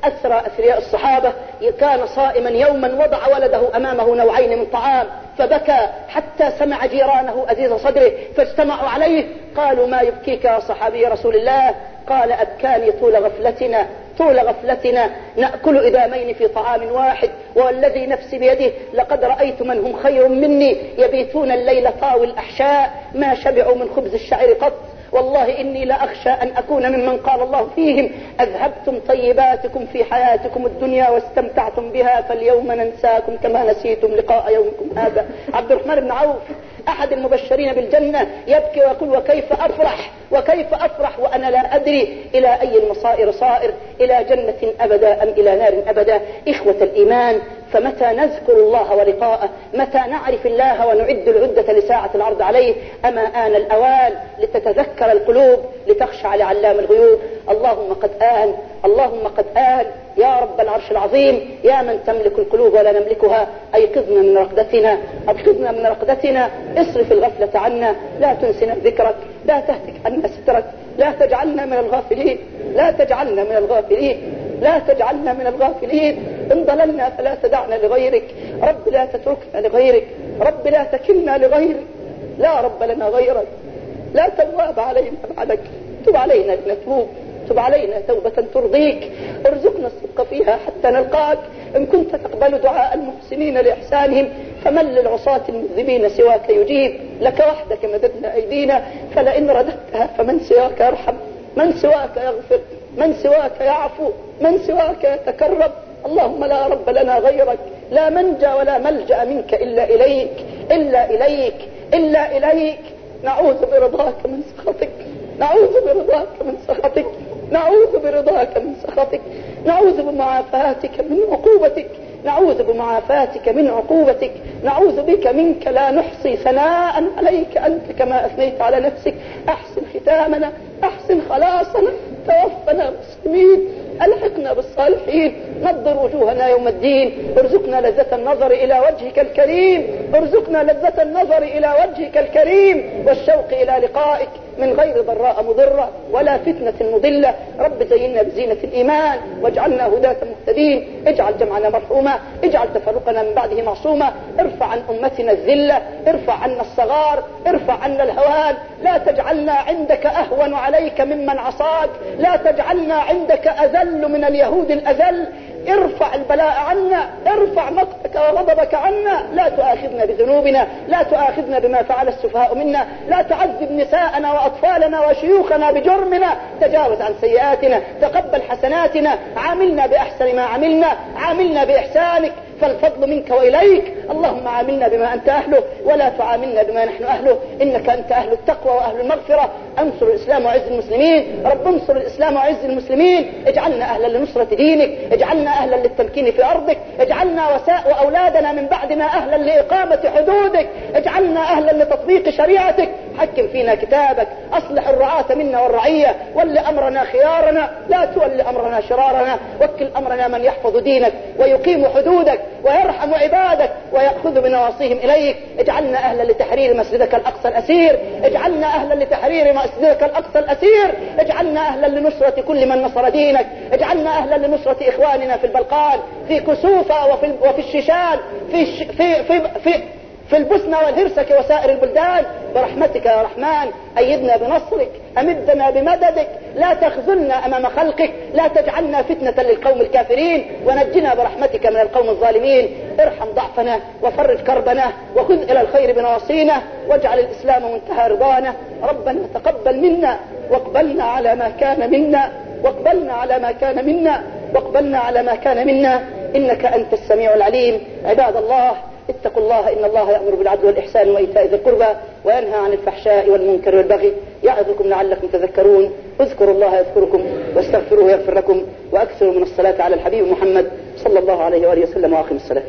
أسرى أثرياء الصحابة كان صائما يوما وضع ولده أمامه نوعين من طعام فبكى حتى سمع جيرانه أزيز صدره فاجتمعوا عليه قالوا ما يبكيك يا صحابي رسول الله؟ قال أبكاني طول غفلتنا طول غفلتنا نأكل إدامين في طعام واحد والذي نفسي بيده لقد رأيت من هم خير مني يبيتون الليل طاوي الأحشاء ما شبعوا من خبز الشعير قط والله إني لأخشى أن أكون ممن قال الله فيهم أذهبتم طيباتكم في حياتكم الدنيا واستمتعتم بها فاليوم ننساكم كما نسيتم لقاء يومكم هذا. عبد الرحمن بن عوف أحد المبشرين بالجنة يبكي ويقول وكيف أفرح وكيف أفرح وأنا لا أدري إلى أي المصائر صائر، إلى جنة أبدا أم إلى نار أبدا. إخوة الإيمان، فمتى نذكر الله ولقاءه، متى نعرف الله ونعد العدة لساعة العرض عليه، أما آن الأوان لتتذكر القلوب لتخشع لعلام الغيوب. اللهم قد آن، اللهم قد آن يا رب العرش العظيم، يا من تملك القلوب ولا نملكها، أيقظنا من رقدتنا، أيقظنا من رقدتنا، اصرف الغفلة عنا، لا تنسنا ذكرك، لا تهتك عنا سترك، لا تجعلنا من الغافلين، لا تجعلنا من الغافلين، لا تجعلنا من الغافلين. إن ضللنا فلا تدعنا لغيرك، رب لا تتركنا لغيرك، رب لا تكلنا لغيرك، لا رب لنا غيرك، لا تواب علينا بعدك، تب علينا لنتوب، تب علينا توبة ترضيك، ارزقنا الصدق فيها حتى نلقاك. إن كنت تقبل دعاء المحسنين لإحسانهم فمن للعصاة المذنبين سواك يجيب، لك وحدك مددنا أيدينا، فلئن رددتها فمن سواك يرحم، من سواك يغفر، من سواك يعفو، من سواك يتكرم. اللهم لا رب لنا غيرك، لا منجى ولا ملجأ منك إلا إليك، إلا إليك، إلا إليك. نعوذ برضاك من سخطك، نعوذ برضاك من سخطك، نعوذ برضاك من سخطك، نعوذ بمعافاتك من عقوبتك، نعوذ بمعافاتك من عقوبتك، نعوذ بك منك لا نحصي ثناء عليك أنت كما أثنيت على نفسك. أحسن ختامنا، أحسن خلاصنا، توفنا مسلمين، ألحقنا بالصالحين، نضر وجوهنا يوم الدين، ارزقنا لذة النظر إلى وجهك الكريم، ارزقنا لذة النظر إلى وجهك الكريم والشوق إلى لقائك من غير ضراء مضرة ولا فتنة مضلة. رب زينا بزينة الإيمان واجعلنا هداة مهتدين، اجعل جمعنا مرحوما، اجعل تفرقنا من بعده معصوما، ارفع عن أمتنا الذلة، ارفع عنا الصغار، ارفع عنا الهوان، لا تجعلنا عندك أهون عليك ممن عصاك، لا تجعلنا عندك أذل من اليهود الأذل. ارفع البلاء عنا، ارفع مقتك وغضبك عنا، لا تؤاخذنا بذنوبنا، لا تؤاخذنا بما فعل السفهاء منا، لا تعذب نساءنا وأطفالنا وشيوخنا بجرمنا، تجاوز عن سيئاتنا، تقبل حسناتنا، عاملنا بأحسن ما عملنا، عاملنا بإحسانك فالفضل منك وإليك. اللهم عاملنا بما أنت أهله ولا تعاملنا بما نحن أهله، إنك أنت أهل التقوى وأهل المغفرة. انصر الإسلام وعز المسلمين، رب انصر الإسلام وعز المسلمين، اجعلنا أهلا لنصرة دينك، اجعلنا أهلا للتمكين في أرضك، اجعلنا وساء وأولادنا من بعدنا أهلا لإقامة حدودك، اجعلنا أهلا لتطبيق شريعتك، حكم فينا كتابك، أصلح الرعاة منا والرعية، ول أمرنا خيارنا، لا تول أمرنا شرارنا، وكل أمرنا من يحفظ دينك ويقيم حدودك ويرحم عبادك ويأخذ بنواصيهم إليك. اجعلنا أهلا لتحرير مسجدك الأقصى الأسير، اجعلنا أهلا لتحرير مسجدك الأقصى الأسير، اجعلنا أهلا لنصرة كل من نصر دينك، اجعلنا أهلا لنصرة إخواننا في البلقان، في كسوفة وفي, وفي الشيشان، في, في, في, في في البوسنة والهرسك وسائر البلدان، برحمتك يا رحمن. أيدنا بنصرك، أمدنا بمددك، لا تخذلنا أمام خلقك، لا تجعلنا فتنة للقوم الكافرين، ونجنا برحمتك من القوم الظالمين. ارحم ضعفنا وفرج كربنا وخذ إلى الخير بنواصينا، واجعل الإسلام منتهى رضانا. ربنا تقبل منا واقبلنا على ما كان منا، واقبلنا على ما كان منا، واقبلنا على ما كان منا، إنك أنت السميع العليم. عباد الله اتقوا الله، إن الله يأمر بالعدل والإحسان وإيتاء ذي القربى وينهى عن الفحشاء والمنكر والبغي، يعظكم لعلكم تذكرون. اذكروا الله يذكركم واستغفروه يغفر لكم، وأكثروا من الصلاة على الحبيب محمد صلى الله عليه وآله وسلم، وأقم الصلاة.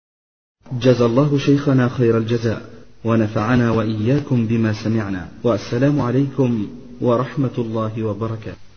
جزى الله شيخنا خير الجزاء ونفعنا وإياكم بما سمعنا، والسلام عليكم ورحمة الله وبركاته.